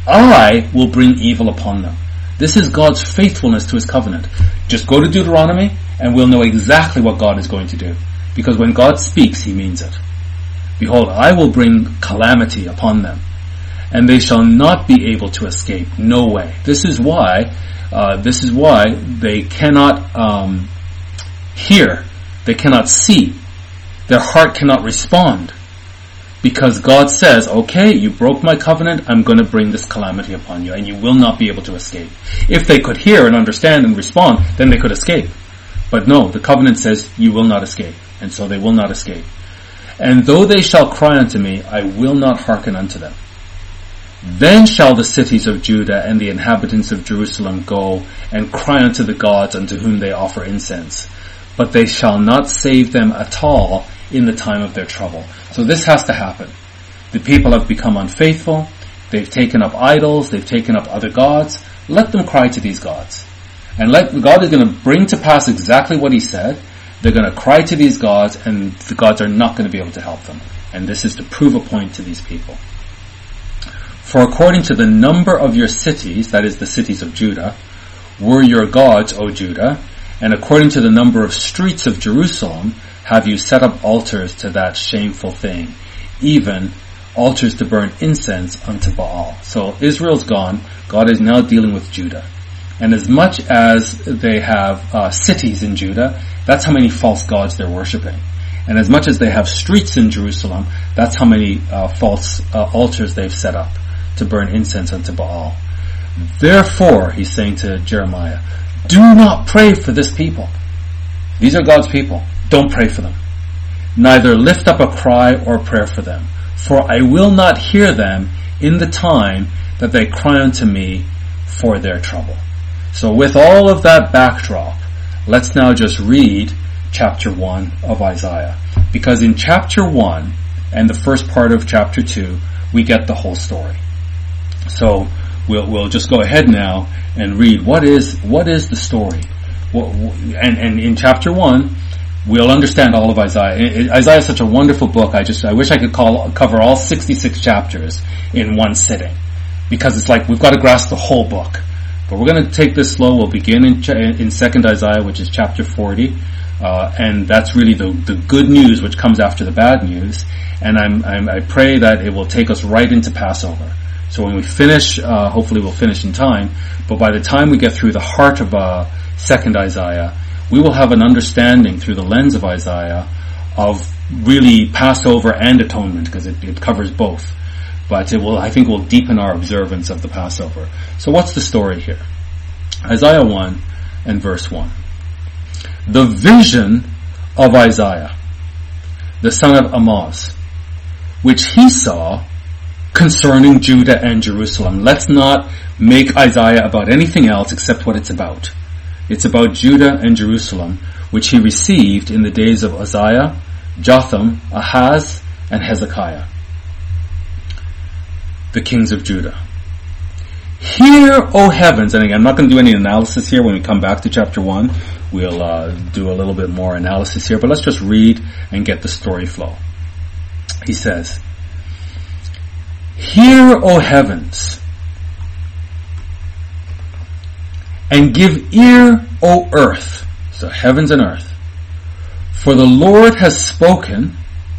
I will bring evil upon them. This is God's faithfulness to His covenant. Just go to Deuteronomy and we'll know exactly what God is going to do. Because when God speaks, He means it. Behold, I will bring calamity upon them, and they shall not be able to escape. No way. This is why, uh, this is why they cannot um, hear. They cannot see. Their heart cannot respond. Because God says, okay, you broke my covenant, I'm going to bring this calamity upon you, and you will not be able to escape. If they could hear and understand and respond, then they could escape. But no, the covenant says, you will not escape. And so they will not escape. And though they shall cry unto me, I will not hearken unto them. Then shall the cities of Judah and the inhabitants of Jerusalem go and cry unto the gods unto whom they offer incense. But they shall not save them at all in the time of their trouble. So this has to happen. The people have become unfaithful. They've taken up idols. They've taken up other gods. Let them cry to these gods. And let God is going to bring to pass exactly what He said. They're going to cry to these gods, and the gods are not going to be able to help them. And this is to prove a point to these people. For according to the number of your cities, that is the cities of Judah, were your gods, O Judah, and according to the number of streets of Jerusalem, have you set up altars to that shameful thing, even altars to burn incense unto Baal. So Israel's gone. God is now dealing with Judah. And as much as they have uh, cities in Judah, that's how many false gods they're worshipping. And as much as they have streets in Jerusalem, that's how many uh, false uh, altars they've set up to burn incense unto Baal. Therefore, he's saying to Jeremiah, do not pray for this people. These are God's people. Don't pray for them. neither lift up a cry or prayer for them. For I will not hear them in the time that they cry unto me for their trouble. So with all of that backdrop, let's now just read chapter one of Isaiah. Because in chapter one and the first part of chapter two, we get the whole story. So we'll we'll just go ahead now and read what is what is the story. And and in chapter one, we'll understand all of Isaiah. Isaiah is such a wonderful book. I just I wish I could call, cover all sixty-six chapters in one sitting, because it's like we've got to grasp the whole book. But we're going to take this slow. We'll begin in in Second Isaiah, which is chapter forty, uh, and that's really the the good news which comes after the bad news. And I'm, I'm I pray that it will take us right into Passover. So when we finish, uh, hopefully we'll finish in time. But by the time we get through the heart of uh, Second Isaiah, we will have an understanding through the lens of Isaiah of really Passover and atonement, because it, it covers both. But it will, I think, will deepen our observance of the Passover. So what's the story here? Isaiah one and verse one. The vision of Isaiah, the son of Amoz, which he saw concerning Judah and Jerusalem. Let's not make Isaiah about anything else except what it's about. It's about Judah and Jerusalem, which he received in the days of Uzziah, Jotham, Ahaz, and Hezekiah, the kings of Judah. Hear, O heavens, and again, I'm not going to do any analysis here. When we come back to chapter one, we'll uh, do a little bit more analysis here, but let's just read and get the story flow. He says, Hear, O heavens, and give ear, O earth, so heavens and earth, for the Lord has spoken.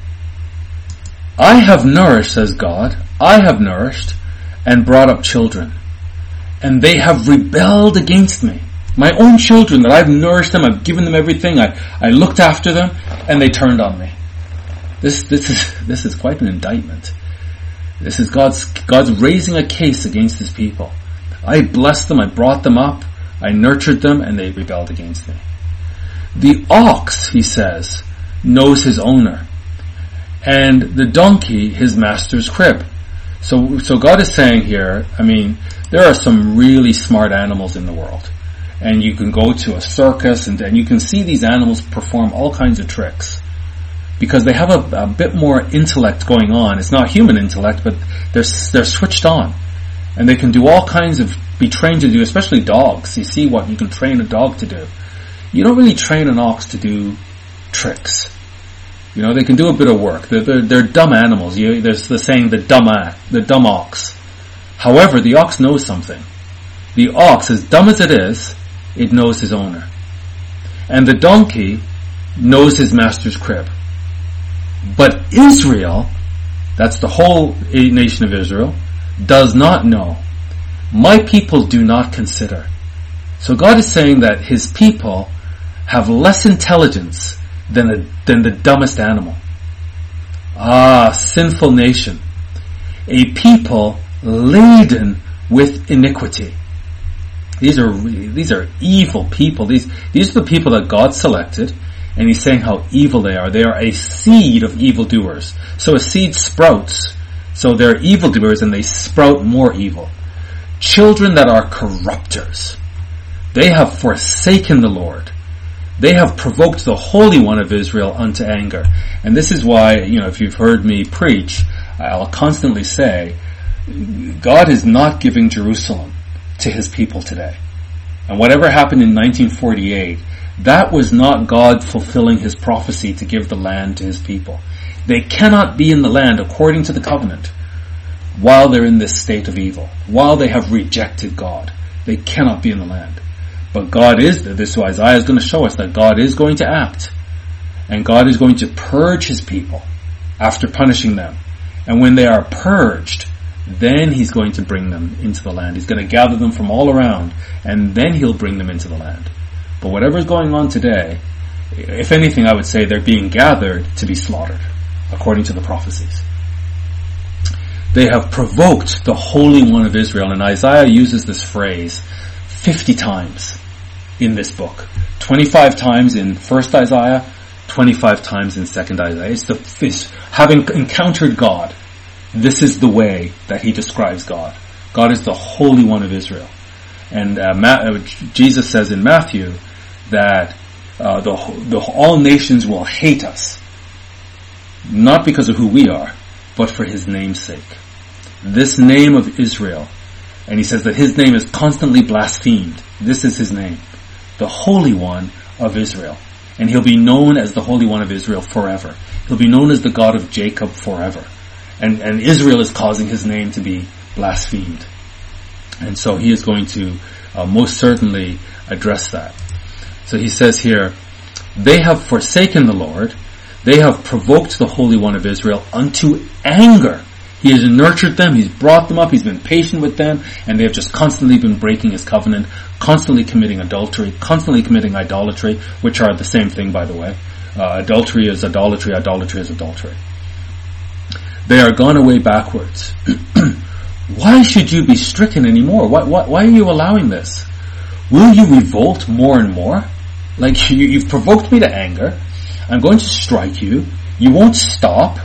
I have nourished, says God, I have nourished and brought up children, and they have rebelled against me. My own children, that I've nourished them, I've given them everything, I, I looked after them, and they turned on me. This, this is, this is quite an indictment. This is God's, God's raising a case against his people. I blessed them, I brought them up, I nurtured them, and they rebelled against me. The ox, he says, knows his owner, and the donkey his master's crib. So, so God is saying here, I mean, there are some really smart animals in the world. And you can go to a circus and, and you can see these animals perform all kinds of tricks, because they have a, a bit more intellect going on. It's not human intellect, but they're, they're switched on. And they can do all kinds of, be trained to do, especially dogs. You see what you can train a dog to do. You don't really train an ox to do tricks. You know, they can do a bit of work. They're, they're, they're dumb animals. You, there's the saying, the dumb, the dumb ox. However, the ox knows something. The ox, as dumb as it is, it knows his owner. And the donkey knows his master's crib. But Israel, that's the whole nation of Israel, does not know. My people do not consider. So God is saying that his people have less intelligence than the, than the dumbest animal. Ah, sinful nation. A people laden with iniquity. These are these are evil people. These these are the people that God selected, and he's saying how evil they are. They are a seed of evildoers. So a seed sprouts. So they're evildoers, and they sprout more evil. Children that are corrupters. They have forsaken the Lord. They have provoked the Holy One of Israel unto anger. And this is why, you know, if you've heard me preach, I'll constantly say, God is not giving Jerusalem to his people today. And whatever happened in nineteen forty-eight, that was not God fulfilling his prophecy to give the land to his people. They cannot be in the land according to the covenant while they're in this state of evil, while they have rejected God. They cannot be in the land. But God is, this is Isaiah is going to show us that God is going to act. And God is going to purge his people after punishing them. And when they are purged, then he's going to bring them into the land. He's going to gather them from all around, and then he'll bring them into the land. But whatever is going on today, if anything, I would say they're being gathered to be slaughtered, according to the prophecies. They have provoked the Holy One of Israel, and Isaiah uses this phrase fifty times in this book. twenty-five times in First Isaiah, twenty-five times in second Isaiah. It's the, it's having encountered God. This is the way that he describes God. God is the Holy One of Israel. And uh, Ma- uh, Jesus says in Matthew that uh, the, the all nations will hate us, not because of who we are, but for his name's sake. This name of Israel, and he says that his name is constantly blasphemed. This is his name, the Holy One of Israel. And he'll be known as the Holy One of Israel forever. He'll be known as the God of Jacob forever. And, and Israel is causing his name to be blasphemed. And so he is going to uh, most certainly address that. So he says here, they have forsaken the Lord. They have provoked the Holy One of Israel unto anger. He has nurtured them. He's brought them up. He's been patient with them. And they have just constantly been breaking his covenant, constantly committing adultery, constantly committing idolatry, which are the same thing, by the way. Uh, adultery is idolatry. Idolatry is adultery. They are gone away backwards. Why should you be stricken anymore? Why, why, why are you allowing this? Will you revolt more and more? Like, you, you've provoked me to anger. I'm going to strike you. You won't stop.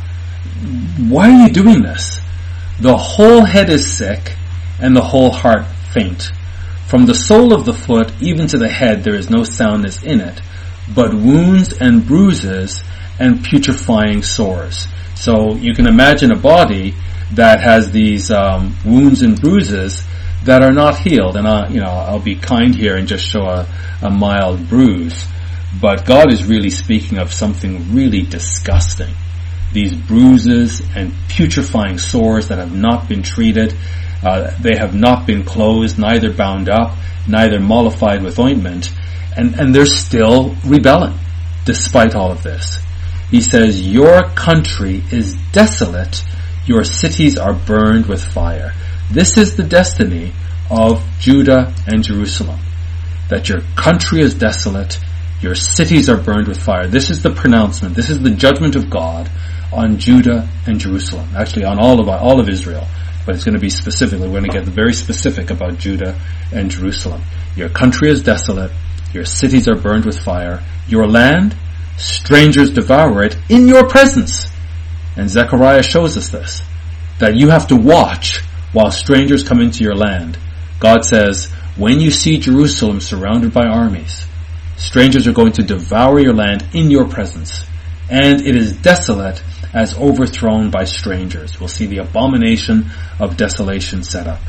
Why are you doing this? The whole head is sick, and the whole heart faint. From the sole of the foot even to the head there is no soundness in it, but wounds and bruises and putrefying sores. So you can imagine a body that has these um, wounds and bruises that are not healed. And I, you know, I'll be kind here and just show a, a mild bruise. But God is really speaking of something really disgusting. These bruises and putrefying sores that have not been treated. Uh, they have not been closed, neither bound up, neither mollified with ointment. And, and they're still rebelling despite all of this. He says, your country is desolate. Your cities are burned with fire. This is the destiny of Judah and Jerusalem. That your country is desolate. Your cities are burned with fire. This is the pronouncement. This is the judgment of God on Judah and Jerusalem. Actually, on all of all of Israel. But it's going to be specifically, we're going to get very specific about Judah and Jerusalem. Your country is desolate. Your cities are burned with fire. Your land, strangers devour it in your presence. And Zechariah shows us this. That you have to watch while strangers come into your land. God says, when you see Jerusalem surrounded by armies, strangers are going to devour your land in your presence. And it is desolate as overthrown by strangers. We'll see the abomination of desolation set up.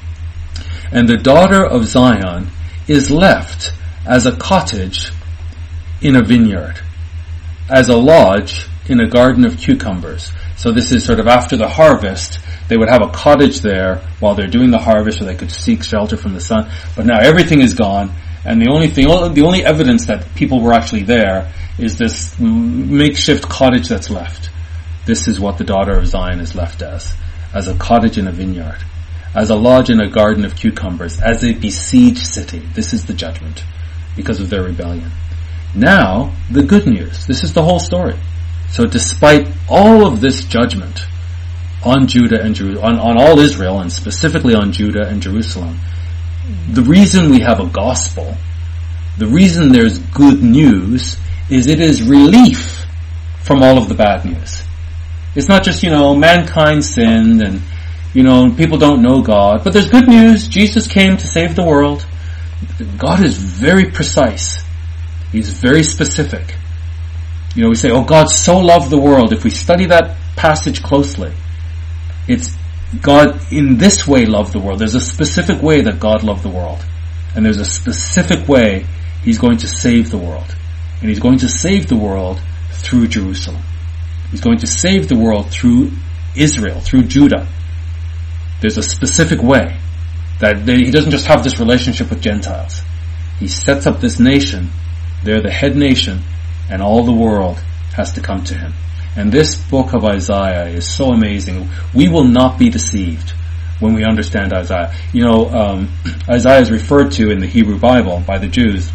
And the daughter of Zion is left as a cottage in a vineyard, as a lodge in a garden of cucumbers. So this is sort of after the harvest. They would have a cottage there while they're doing the harvest, so they could seek shelter from the sun. But now everything is gone, and the only thing, the only evidence that people were actually there is this makeshift cottage that's left. This is what the daughter of Zion is left as, as a cottage in a vineyard, as a lodge in a garden of cucumbers, as a besieged city. This is the judgment because of their rebellion. Now, the good news. This is the whole story. So despite all of this judgment on Judah and Jeru- on, on all Israel, and specifically on Judah and Jerusalem, the reason we have a gospel, the reason there's good news, is it is relief from all of the bad news. It's not just, you know, mankind sinned and, you know, people don't know God. But there's good news. Jesus came to save the world. God is very precise. He's very specific. You know, we say, oh, God so loved the world. If we study that passage closely, it's God in this way loved the world. There's a specific way that God loved the world. And there's a specific way He's going to save the world. And He's going to save the world through Jerusalem. He's going to save the world through Israel, through Judah. There's a specific way that they, He doesn't just have this relationship with Gentiles. He sets up this nation. They're the head nation, and all the world has to come to Him. And this book of Isaiah is so amazing. We will not be deceived when we understand Isaiah. You know, um, Isaiah is referred to in the Hebrew Bible by the Jews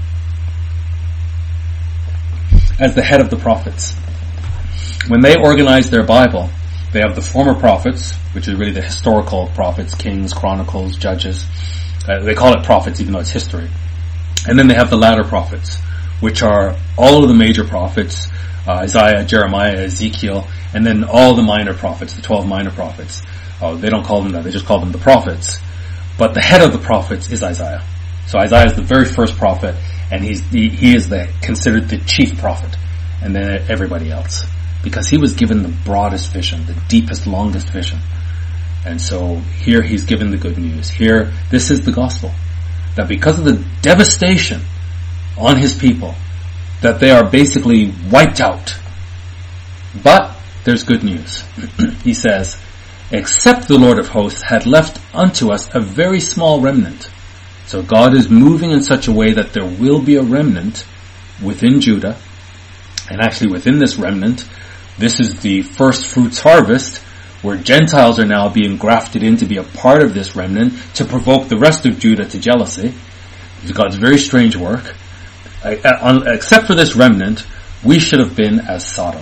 as the head of the prophets. When they organize their Bible, they have the former prophets, which is really the historical prophets, Kings, Chronicles, Judges. Uh, they call it prophets even though it's history. And then they have the latter prophets, which are all of the major prophets, uh, Isaiah, Jeremiah, Ezekiel, and then all the minor prophets, the twelve minor prophets. Uh, they don't call them that, they just call them the prophets. But the head of the prophets is Isaiah. So Isaiah is the very first prophet, and he's he, he is the considered the chief prophet, and then everybody else, because he was given the broadest vision, the deepest, longest vision. And so here he's given the good news. Here, this is the gospel, that because of the devastation on his people, that they are basically wiped out. But there's good news. He says, except the Lord of hosts had left unto us a very small remnant. So God is moving in such a way that there will be a remnant within Judah. And actually within this remnant, this is the first fruits harvest, where Gentiles are now being grafted in to be a part of this remnant to provoke the rest of Judah to jealousy. It's God's very strange work. Except for this remnant, we should have been as Sodom.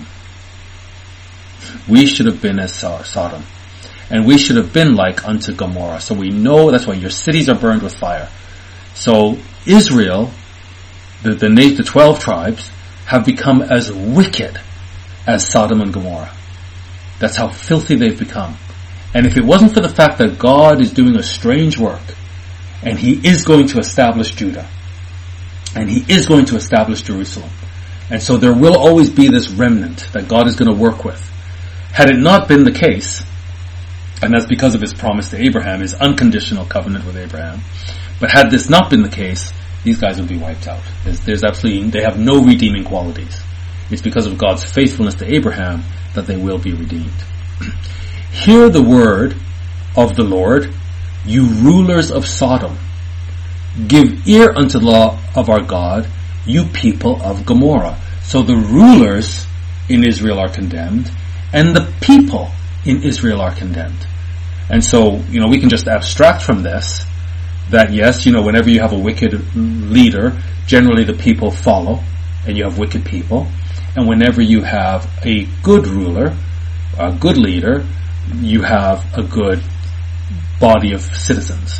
We should have been as Sodom. And we should have been like unto Gomorrah. So we know that's why your cities are burned with fire. So Israel, the, the, the twelve tribes, have become as wicked as Sodom and Gomorrah. That's how filthy they've become. And if it wasn't for the fact that God is doing a strange work, and He is going to establish Judah, and He is going to establish Jerusalem, and so there will always be this remnant that God is going to work with. Had it not been the case, and that's because of His promise to Abraham, His unconditional covenant with Abraham, but had this not been the case, these guys would be wiped out. There's, there's absolutely, they have no redeeming qualities. It's because of God's faithfulness to Abraham that they will be redeemed. Hear the word of the Lord, you rulers of Sodom. Give ear unto the law of our God, you people of Gomorrah. So the rulers in Israel are condemned, and the people in Israel are condemned. And so, you know, we can just abstract from this that yes, you know, whenever you have a wicked leader, generally the people follow, and you have wicked people. And whenever you have a good ruler, a good leader, you have a good body of citizens.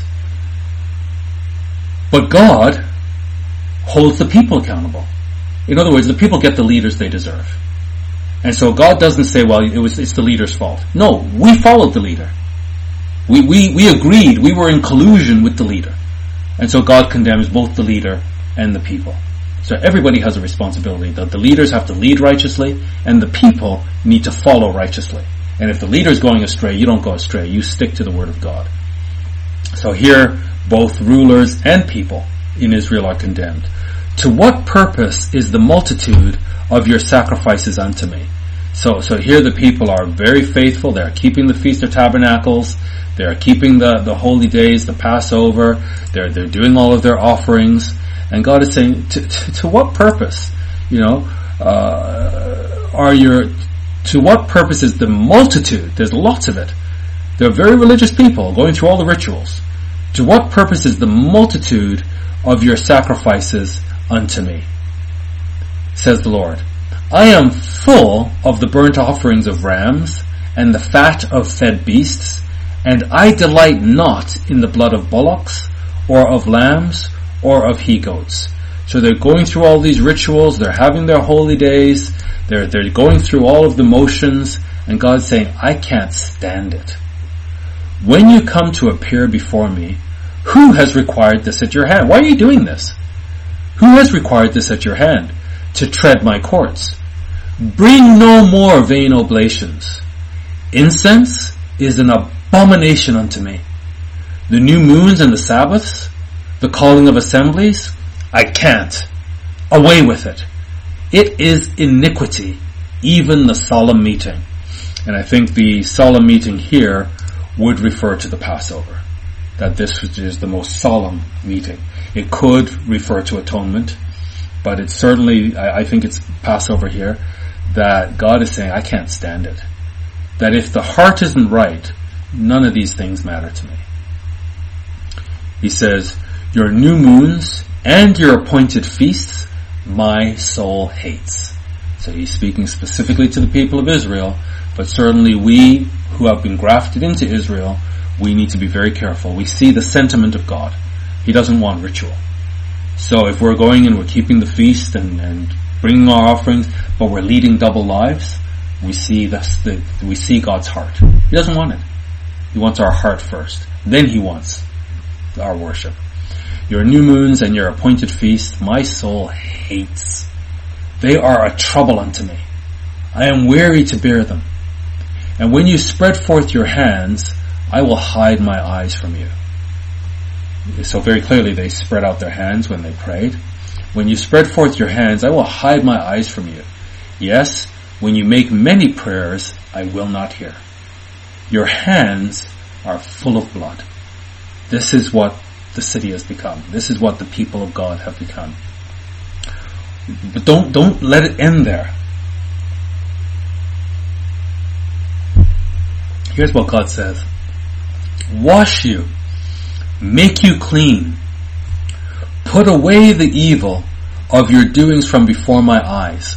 But God holds the people accountable. In other words, the people get the leaders they deserve. And so God doesn't say, well, it was it's the leader's fault. No, we followed the leader. We, we, we agreed, we were in collusion with the leader. And so God condemns both the leader and the people. So everybody has a responsibility. The, the leaders have to lead righteously, and the people need to follow righteously. And if the leader's going astray, you don't go astray. You stick to the word of God. So here, both rulers and people in Israel are condemned. To what purpose is the multitude of your sacrifices unto me? So, so here the people are very faithful. They are keeping the Feast of Tabernacles. They are keeping the, the holy days, the Passover. They're, they're doing all of their offerings. And God is saying, to, to, to what purpose? You know, uh, are your, to what purpose is the multitude? There's lots of it. They're very religious people going through all the rituals. To what purpose is the multitude of your sacrifices unto me? Says the Lord. I am full of the burnt offerings of rams and the fat of fed beasts, and I delight not in the blood of bullocks or of lambs or of he-goats. So they're going through all these rituals, they're having their holy days, they're, they're going through all of the motions, and God's saying, I can't stand it. When you come to appear before me, who has required this at your hand? Why are you doing this? Who has required this at your hand? To tread my courts. Bring no more vain oblations. Incense is an abomination unto me. The new moons and the Sabbaths, the calling of assemblies, I can't. Away with it. It is iniquity, even the solemn meeting. And I think the solemn meeting here would refer to the Passover. That this is the most solemn meeting. It could refer to atonement, but it's certainly, I, I think it's Passover here, that God is saying, I can't stand it. That if the heart isn't right, none of these things matter to me. He says, your new moons and your appointed feasts, my soul hates. So he's speaking specifically to the people of Israel, but certainly we who have been grafted into Israel, we need to be very careful. We see the sentiment of God. He doesn't want ritual. So if we're going and we're keeping the feast and, and bringing our offerings, but we're leading double lives, we see this, the, we see God's heart. He doesn't want it. He wants our heart first. Then He wants our worship. Your new moons and your appointed feasts, my soul hates. They are a trouble unto me. I am weary to bear them. And when you spread forth your hands, I will hide my eyes from you. So very clearly they spread out their hands when they prayed. When you spread forth your hands, I will hide my eyes from you. Yes, when you make many prayers, I will not hear. Your hands are full of blood. This is what the city has become. This is what the people of God have become. But don't, don't let it end there. Here's what God says. Wash you, make you clean, put away the evil of your doings from before my eyes.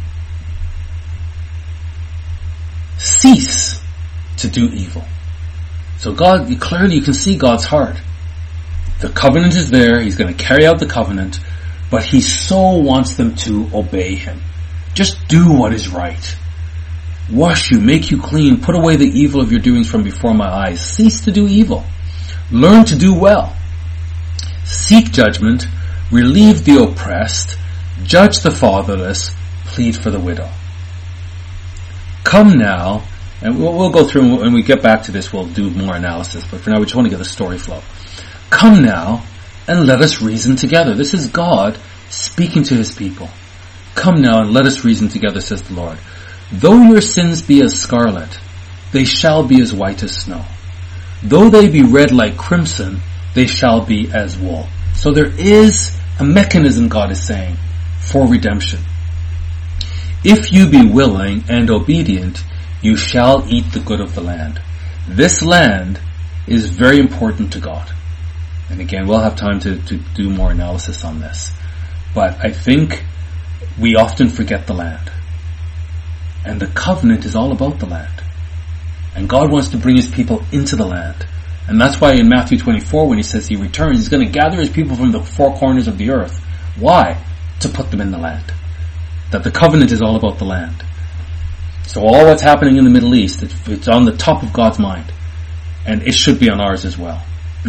Cease to do evil. So God, clearly you can see God's heart. The covenant is there, He's going to carry out the covenant, but He so wants them to obey Him. Just do what is right. Wash you, make you clean, put away the evil of your doings from before my eyes. Cease to do evil. Learn to do well. Seek judgment, relieve the oppressed, judge the fatherless, plead for the widow. Come now, and we'll, we'll go through, and when we get back to this, we'll do more analysis, but for now we just want to get the story flow. Come now, and let us reason together. This is God speaking to His people. Come now, and let us reason together, says the Lord. Though your sins be as scarlet, they shall be as white as snow. Though they be red like crimson, they shall be as wool. So there is a mechanism, God is saying, for redemption. If you be willing and obedient, you shall eat the good of the land. This land is very important to God. And again, we'll have time to, to do more analysis on this. But I think we often forget the land. And the covenant is all about the land. And God wants to bring His people into the land. And that's why in Matthew twenty-four, when He says He returns, He's going to gather His people from the four corners of the earth. Why? To put them in the land. That the covenant is all about the land. So all that's happening in the Middle East, it's, it's on the top of God's mind. And it should be on ours as well.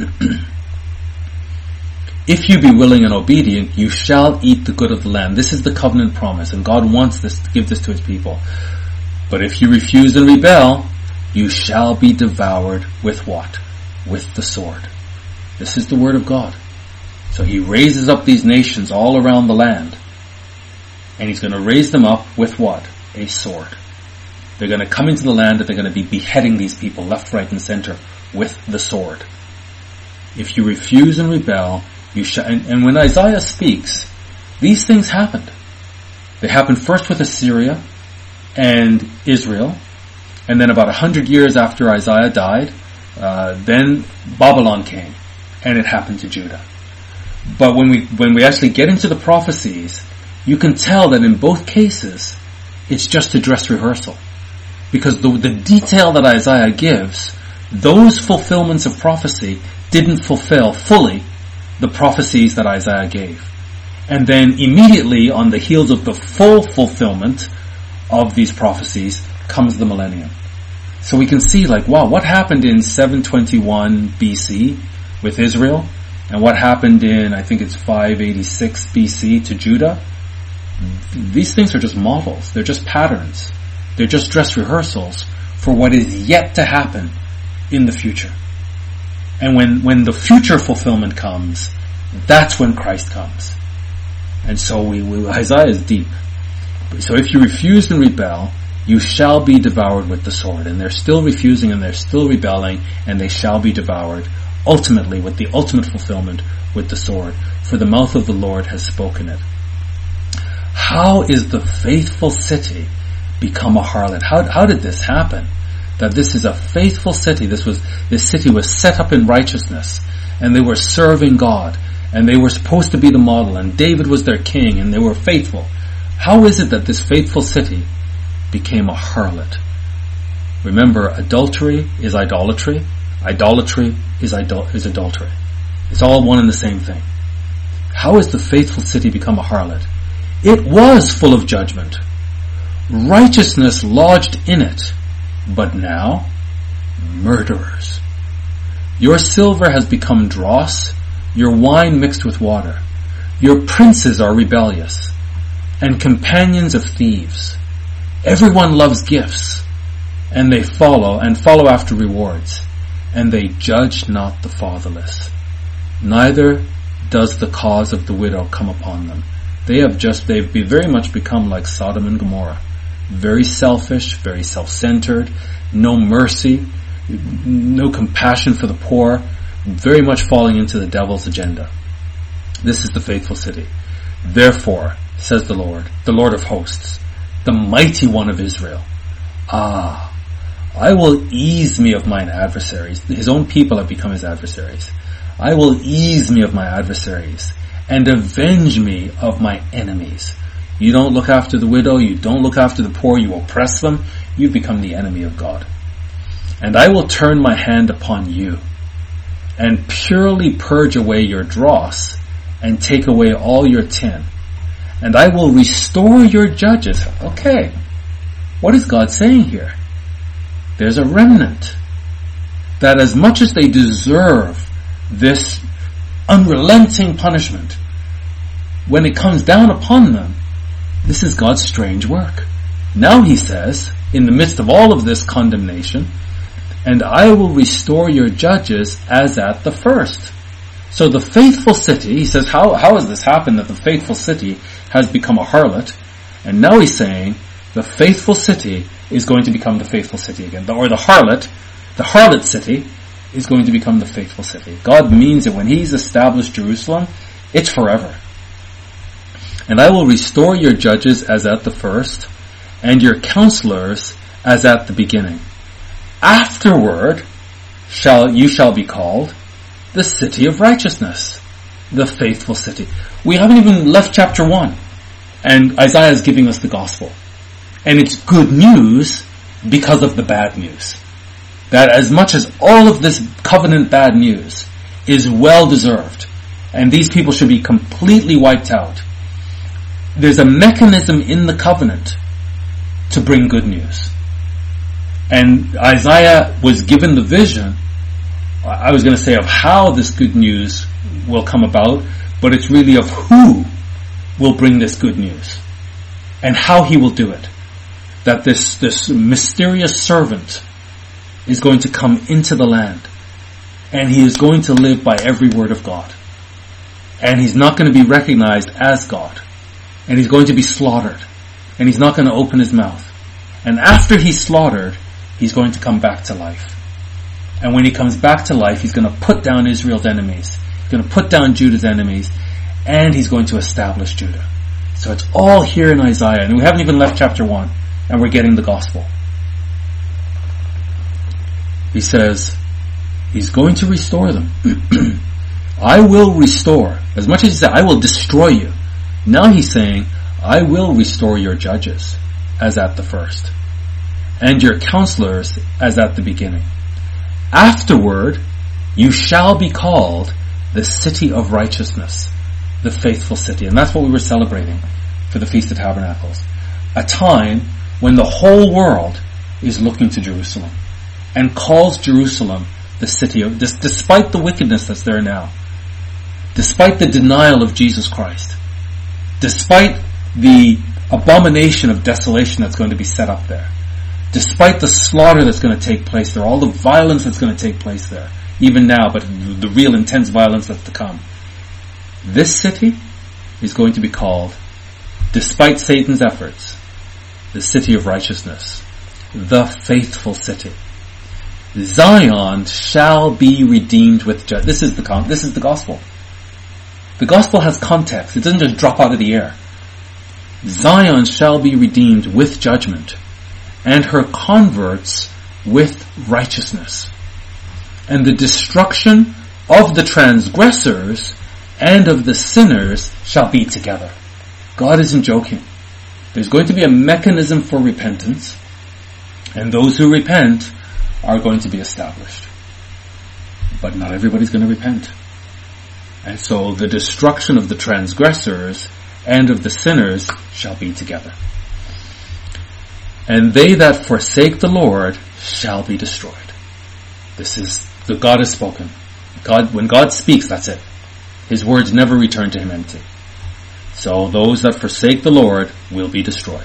If you be willing and obedient, you shall eat the good of the land. This is the covenant promise, and God wants this to give this to His people. But if you refuse and rebel, you shall be devoured with what? With the sword. This is the word of God. So He raises up these nations all around the land, and He's going to raise them up with what? A sword. They're going to come into the land and they're going to be beheading these people left, right, and center with the sword. If you refuse and rebel, you shall. And, and when Isaiah speaks, these things happened. They happened first with Assyria and Israel, and then about a hundred years after Isaiah died, uh, then Babylon came, and it happened to Judah. But when we when we actually get into the prophecies, you can tell that in both cases, it's just a dress rehearsal. Because the, the detail that Isaiah gives, those fulfillments of prophecy didn't fulfill fully the prophecies that Isaiah gave. And then immediately on the heels of the full fulfillment of these prophecies comes the millennium. So we can see like, wow, what happened in seven twenty-one B C with Israel? And what happened in, I think it's five eighty-six B C to Judah? These things are just models. They're just patterns. They're just dress rehearsals for what is yet to happen in the future. And when, when the future fulfillment comes, that's when Christ comes. And so we, we Isaiah is deep. So if you refuse and rebel, you shall be devoured with the sword. And they're still refusing and they're still rebelling, and they shall be devoured ultimately with the ultimate fulfillment with the sword. For the mouth of the Lord has spoken it. How is the faithful city become a harlot? How, how did this happen? That this is a faithful city. This was, this city was set up in righteousness, and they were serving God, and they were supposed to be the model, and David was their king, and they were faithful. How is it that this faithful city became a harlot? Remember, adultery is idolatry. Idolatry is, idol- is adultery. It's all one and the same thing. How has the faithful city become a harlot? It was full of judgment. Righteousness lodged in it. But now, murderers. Your silver has become dross, your wine mixed with water. Your princes are rebellious, and companions of thieves. Everyone loves gifts, and they follow, and follow after rewards, and they judge not the fatherless. Neither does the cause of the widow come upon them. They have just, they've be very much become like Sodom and Gomorrah. Very selfish, very self-centered, no mercy, no compassion for the poor, very much falling into the devil's agenda. This is the faithful city. Therefore, says the Lord, the Lord of hosts, the mighty one of Israel, ah, I will ease me of mine adversaries. His own people have become his adversaries. I will ease me of my adversaries and avenge me of my enemies. You don't look after the widow, you don't look after the poor, you oppress them, you've become the enemy of God. And I will turn my hand upon you and purely purge away your dross and take away all your tin. And I will restore your judges. Okay, what is God saying here? There's a remnant that as much as they deserve this unrelenting punishment, when it comes down upon them, this is God's strange work. Now he says, in the midst of all of this condemnation, and I will restore your judges as at the first. So the faithful city, he says, how, how has this happened that the faithful city has become a harlot? And now he's saying, the faithful city is going to become the faithful city again. Or the harlot, the harlot city is going to become the faithful city. God means that when he's established Jerusalem, it's forever. And I will restore your judges as at the first, and your counselors as at the beginning. Afterward shall you shall be called the city of righteousness, the faithful city. We haven't even left chapter one, and Isaiah is giving us the gospel. And it's good news because of the bad news. That as much as all of this covenant bad news is well deserved, and these people should be completely wiped out, there's a mechanism in the covenant to bring good news. And Isaiah was given the vision, I was going to say of how this good news will come about, but it's really of who will bring this good news and how he will do it. That this, this mysterious servant is going to come into the land, and he is going to live by every word of God. And he's not going to be recognized as God. And he's going to be slaughtered. And he's not going to open his mouth. And after he's slaughtered, he's going to come back to life. And when he comes back to life, he's going to put down Israel's enemies. He's going to put down Judah's enemies. And he's going to establish Judah. So it's all here in Isaiah. And we haven't even left chapter one. And we're getting the gospel. He says, he's going to restore them. I will restore. As much as he said, I will destroy you. Now he's saying, I will restore your judges as at the first, and your counselors as at the beginning. Afterward, you shall be called the city of righteousness, the faithful city. And that's what we were celebrating for the Feast of Tabernacles. A time when the whole world is looking to Jerusalem and calls Jerusalem the city of, despite the wickedness that's there now, despite the denial of Jesus Christ, despite the abomination of desolation that's going to be set up there, despite the slaughter that's going to take place there, all the violence that's going to take place there, even now, but the real intense violence that's to come, this city is going to be called, despite Satan's efforts, the city of righteousness, the faithful city. Zion shall be redeemed with judgment. This is the con- this is the gospel. The gospel has context. It doesn't just drop out of the air. Zion shall be redeemed with judgment, and her converts with righteousness. And the destruction of the transgressors and of the sinners shall be together. God isn't joking. There's going to be a mechanism for repentance, and those who repent are going to be established. But not everybody's going to repent. And so the destruction of the transgressors and of the sinners shall be together. And they that forsake the Lord shall be destroyed. This is, the God has spoken. God, when God speaks, that's it. His words never return to him empty. So those that forsake the Lord will be destroyed.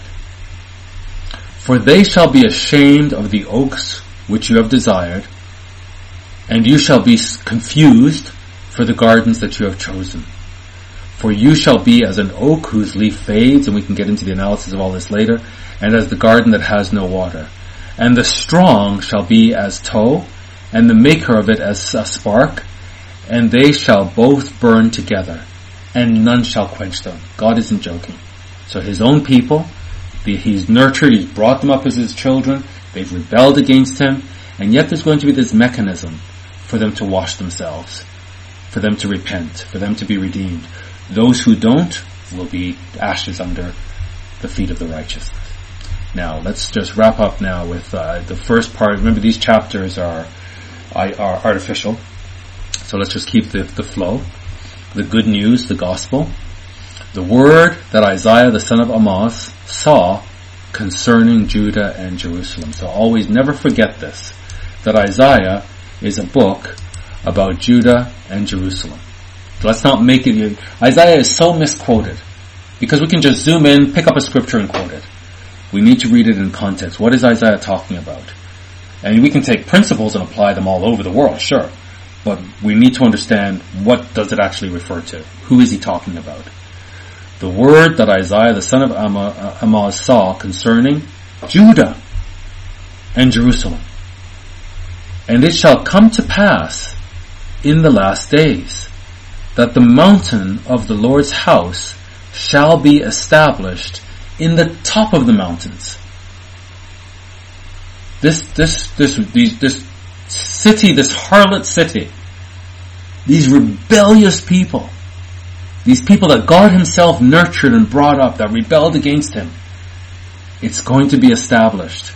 For they shall be ashamed of the oaks which you have desired, and you shall be confused for the gardens that you have chosen. For you shall be as an oak whose leaf fades, and we can get into the analysis of all this later, and as the garden that has no water. And the strong shall be as tow, and the maker of it as a spark, and they shall both burn together, and none shall quench them. God isn't joking. So his own people, he's nurtured, he's brought them up as his children, they've rebelled against him, and yet there's going to be this mechanism for them to wash themselves, for them to repent, for them to be redeemed. Those who don't will be ashes under the feet of the righteous. Now, let's just wrap up now with uh, the first part. Remember, these chapters are, are artificial, so let's just keep the, the flow. The good news, the gospel. The word that Isaiah the son of Amoz saw concerning Judah and Jerusalem. So always never forget this, that Isaiah is a book about Judah and Jerusalem. Let's not make it, Isaiah is so misquoted, because we can just zoom in, pick up a scripture and quote it. We need to read it in context. What is Isaiah talking about? And we can take principles and apply them all over the world, sure. But we need to understand, what does it actually refer to? Who is he talking about? The word that Isaiah the son of Amoz saw concerning Judah and Jerusalem. And it shall come to pass in the last days that the mountain of the Lord's house shall be established in the top of the mountains. This, this, this, these, this city, this harlot city, these rebellious people, these people that God himself nurtured and brought up, that rebelled against him, it's going to be established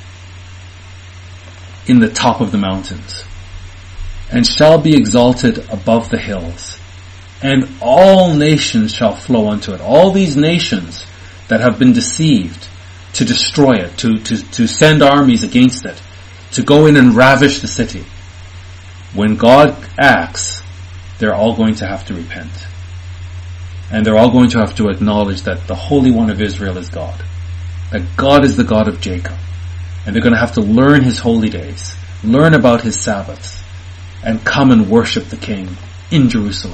in the top of the mountains, and shall be exalted above the hills, and all nations shall flow unto it. All these nations that have been deceived to destroy it, to, to, to send armies against it, to go in and ravish the city. When God acts, they're all going to have to repent. And they're all going to have to acknowledge that the Holy One of Israel is God. That God is the God of Jacob. And they're going to have to learn his holy days, learn about his Sabbaths, and come and worship the King in Jerusalem.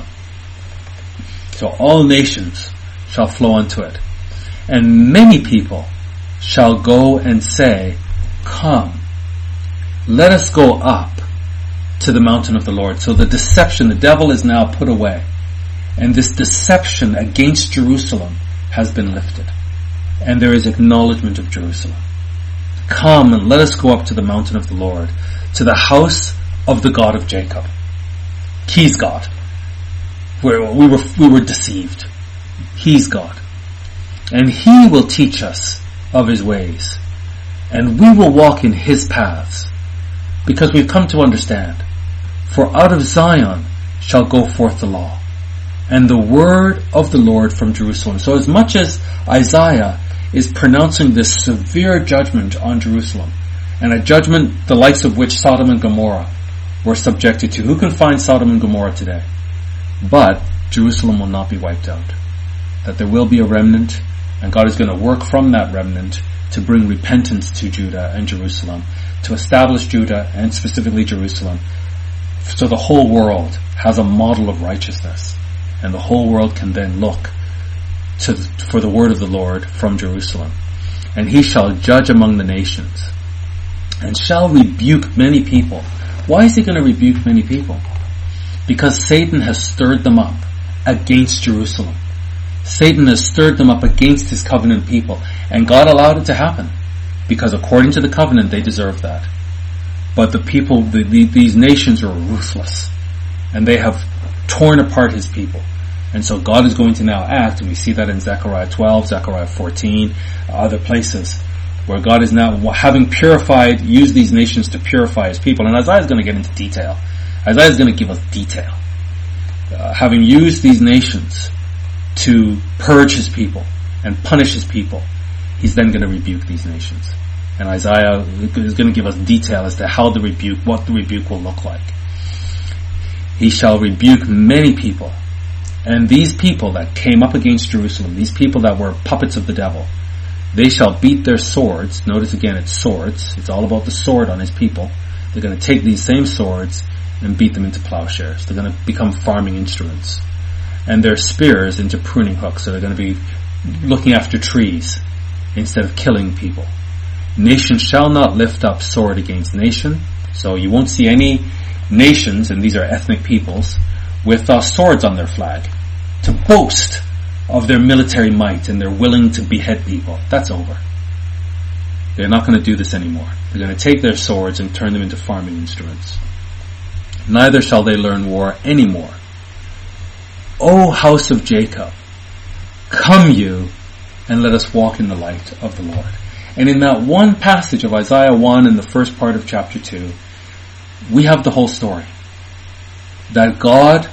So all nations shall flow unto it. And many people shall go and say, come, let us go up to the mountain of the Lord. So the deception, the devil is now put away. And this deception against Jerusalem has been lifted. And there is acknowledgement of Jerusalem. Come and let us go up to the mountain of the Lord, to the house of the God of Jacob. He's God. Where we were, we were deceived. He's God. And he will teach us of his ways. And we will walk in his paths. Because we've come to understand. For out of Zion shall go forth the law, and the word of the Lord from Jerusalem. So as much as Isaiah is pronouncing this severe judgment on Jerusalem, and a judgment the likes of which Sodom and Gomorrah were subjected to. Who can find Sodom and Gomorrah today? But Jerusalem will not be wiped out. That there will be a remnant, and God is going to work from that remnant to bring repentance to Judah and Jerusalem, to establish Judah and specifically Jerusalem, so the whole world has a model of righteousness, and the whole world can then look to for the word of the Lord from Jerusalem. And he shall judge among the nations, and shall rebuke many people. Why is he going to rebuke many people? Because Satan has stirred them up against Jerusalem. Satan has stirred them up against his covenant people, and God allowed it to happen, because according to the covenant they deserve that. But the people, the, the, these nations are ruthless, and they have torn apart his people. And so God is going to now act, and we see that in Zechariah twelve, Zechariah fourteen, other places, where God is now, having purified, used these nations to purify his people. And Isaiah is going to get into detail. Isaiah is going to give us detail. Uh, having used these nations to purge his people and punish his people, he's then going to rebuke these nations. And Isaiah is going to give us detail as to how the rebuke, what the rebuke will look like. He shall rebuke many people. And these people that came up against Jerusalem, these people that were puppets of the devil, they shall beat their swords. Notice again, it's swords. It's all about the sword on his people. They're going to take these same swords and beat them into plowshares. They're going to become farming instruments. And their spears into pruning hooks. So they're going to be looking after trees instead of killing people. Nation shall not lift up sword against nation. So you won't see any nations, and these are ethnic peoples, with uh, swords on their flag to boast of their military might and they're willing to behead people. That's over. They're not going to do this anymore. They're going to take their swords and turn them into farming instruments. Neither shall they learn war anymore. O house of Jacob, come you and let us walk in the light of the Lord. And in that one passage of Isaiah one in the first part of chapter two, we have the whole story. That God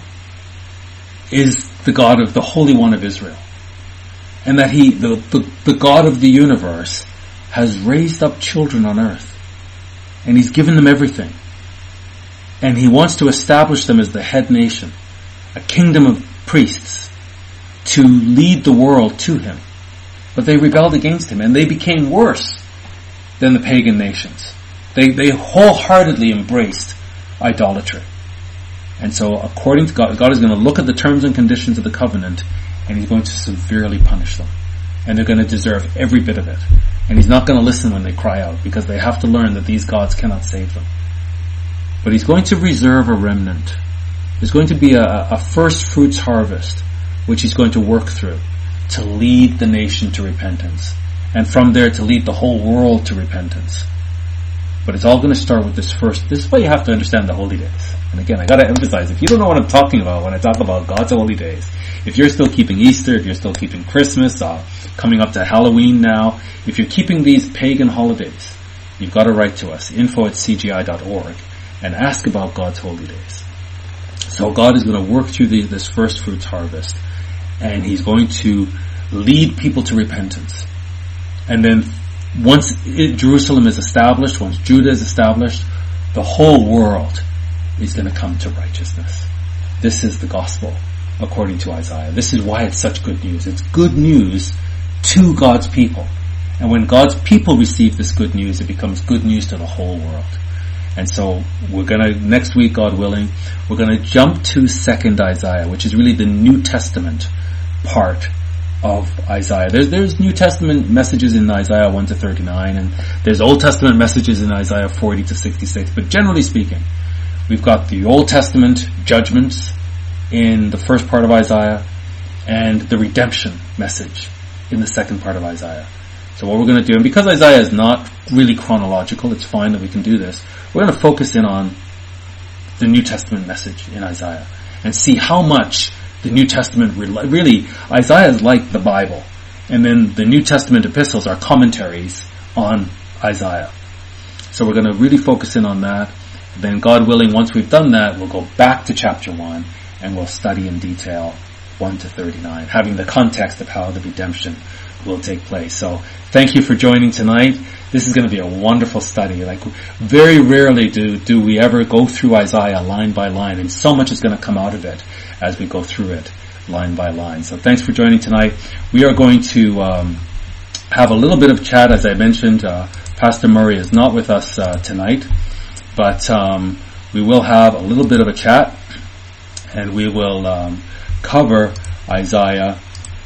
is the God of the Holy One of Israel. And that He, the, the, the God of the universe, has raised up children on earth. And He's given them everything. And He wants to establish them as the head nation, a kingdom of priests, to lead the world to Him. But they rebelled against Him, and they became worse than the pagan nations. They, they wholeheartedly embraced idolatry. And so according to God, God is going to look at the terms and conditions of the covenant, and He's going to severely punish them. And they're going to deserve every bit of it. And He's not going to listen when they cry out, because they have to learn that these gods cannot save them. But He's going to reserve a remnant. There's going to be a, a first fruits harvest, which He's going to work through to lead the nation to repentance. And from there to lead the whole world to repentance. But it's all going to start with this first. This is why you have to understand the holy days. And again, I got to emphasize, if you don't know what I'm talking about when I talk about God's holy days, if you're still keeping Easter, if you're still keeping Christmas, uh, coming up to Halloween now, if you're keeping these pagan holidays, you've got to write to us, info at c g i dot org, and ask about God's holy days. So God is going to work through the, this first fruits harvest, and He's going to lead people to repentance. And then once it, Jerusalem is established, once Judah is established, the whole world is going to come to righteousness. This is the gospel according to Isaiah. This is why it's such good news. It's good news to God's people. And when God's people receive this good news, it becomes good news to the whole world. And so we're going to, next week, God willing, we're going to jump to second Isaiah, which is really the New Testament part of Isaiah. There's, there's New Testament messages in Isaiah one to thirty-nine, and there's Old Testament messages in Isaiah forty to sixty-six. But generally speaking, we've got the Old Testament judgments in the first part of Isaiah, and the redemption message in the second part of Isaiah. So what we're going to do, and because Isaiah is not really chronological, it's fine that we can do this, we're going to focus in on the New Testament message in Isaiah, and see how much the New Testament, really, Isaiah is like the Bible. And then the New Testament epistles are commentaries on Isaiah. So we're going to really focus in on that. Then God willing, once we've done that, we'll go back to chapter one and we'll study in detail one to thirty-nine, having the context of how the redemption will take place. So thank you for joining tonight. This is going to be a wonderful study. Like, very rarely do, do we ever go through Isaiah line by line, and so much is going to come out of it as we go through it line by line. So thanks for joining tonight. We are going to um, have a little bit of chat, as I mentioned. Uh, Pastor Murray is not with us uh, tonight, but um, we will have a little bit of a chat, and we will um, cover Isaiah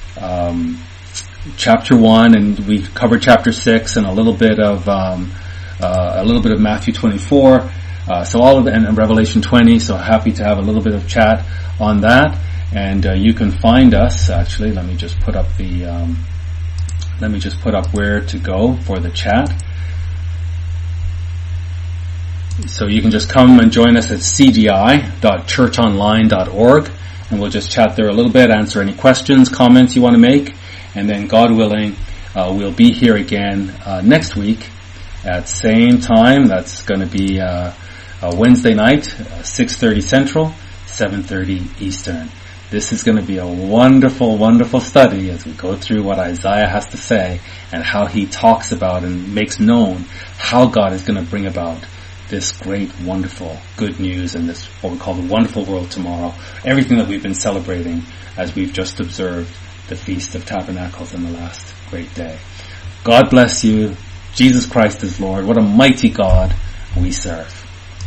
um chapter one, and we covered chapter six and a little bit of um, uh, a little bit of Matthew twenty-four, uh, so all of the, and, and Revelation twenty. So happy to have a little bit of chat on that, and uh, you can find us. Actually, let me just put up the um, let me just put up where to go for the chat. So you can just come and join us at c g i dot church online dot org, and we'll just chat there a little bit, answer any questions, comments you want to make. And then, God willing, uh, we'll be here again uh, next week at same time. That's going to be uh, uh, Wednesday night, uh, six thirty Central, seven thirty Eastern. This is going to be a wonderful, wonderful study as we go through what Isaiah has to say and how he talks about and makes known how God is going to bring about this great, wonderful, good news and this, what we call the wonderful world tomorrow. Everything that we've been celebrating as we've just observed the Feast of Tabernacles in the last great day. God bless you. Jesus Christ is Lord. What a mighty God we serve.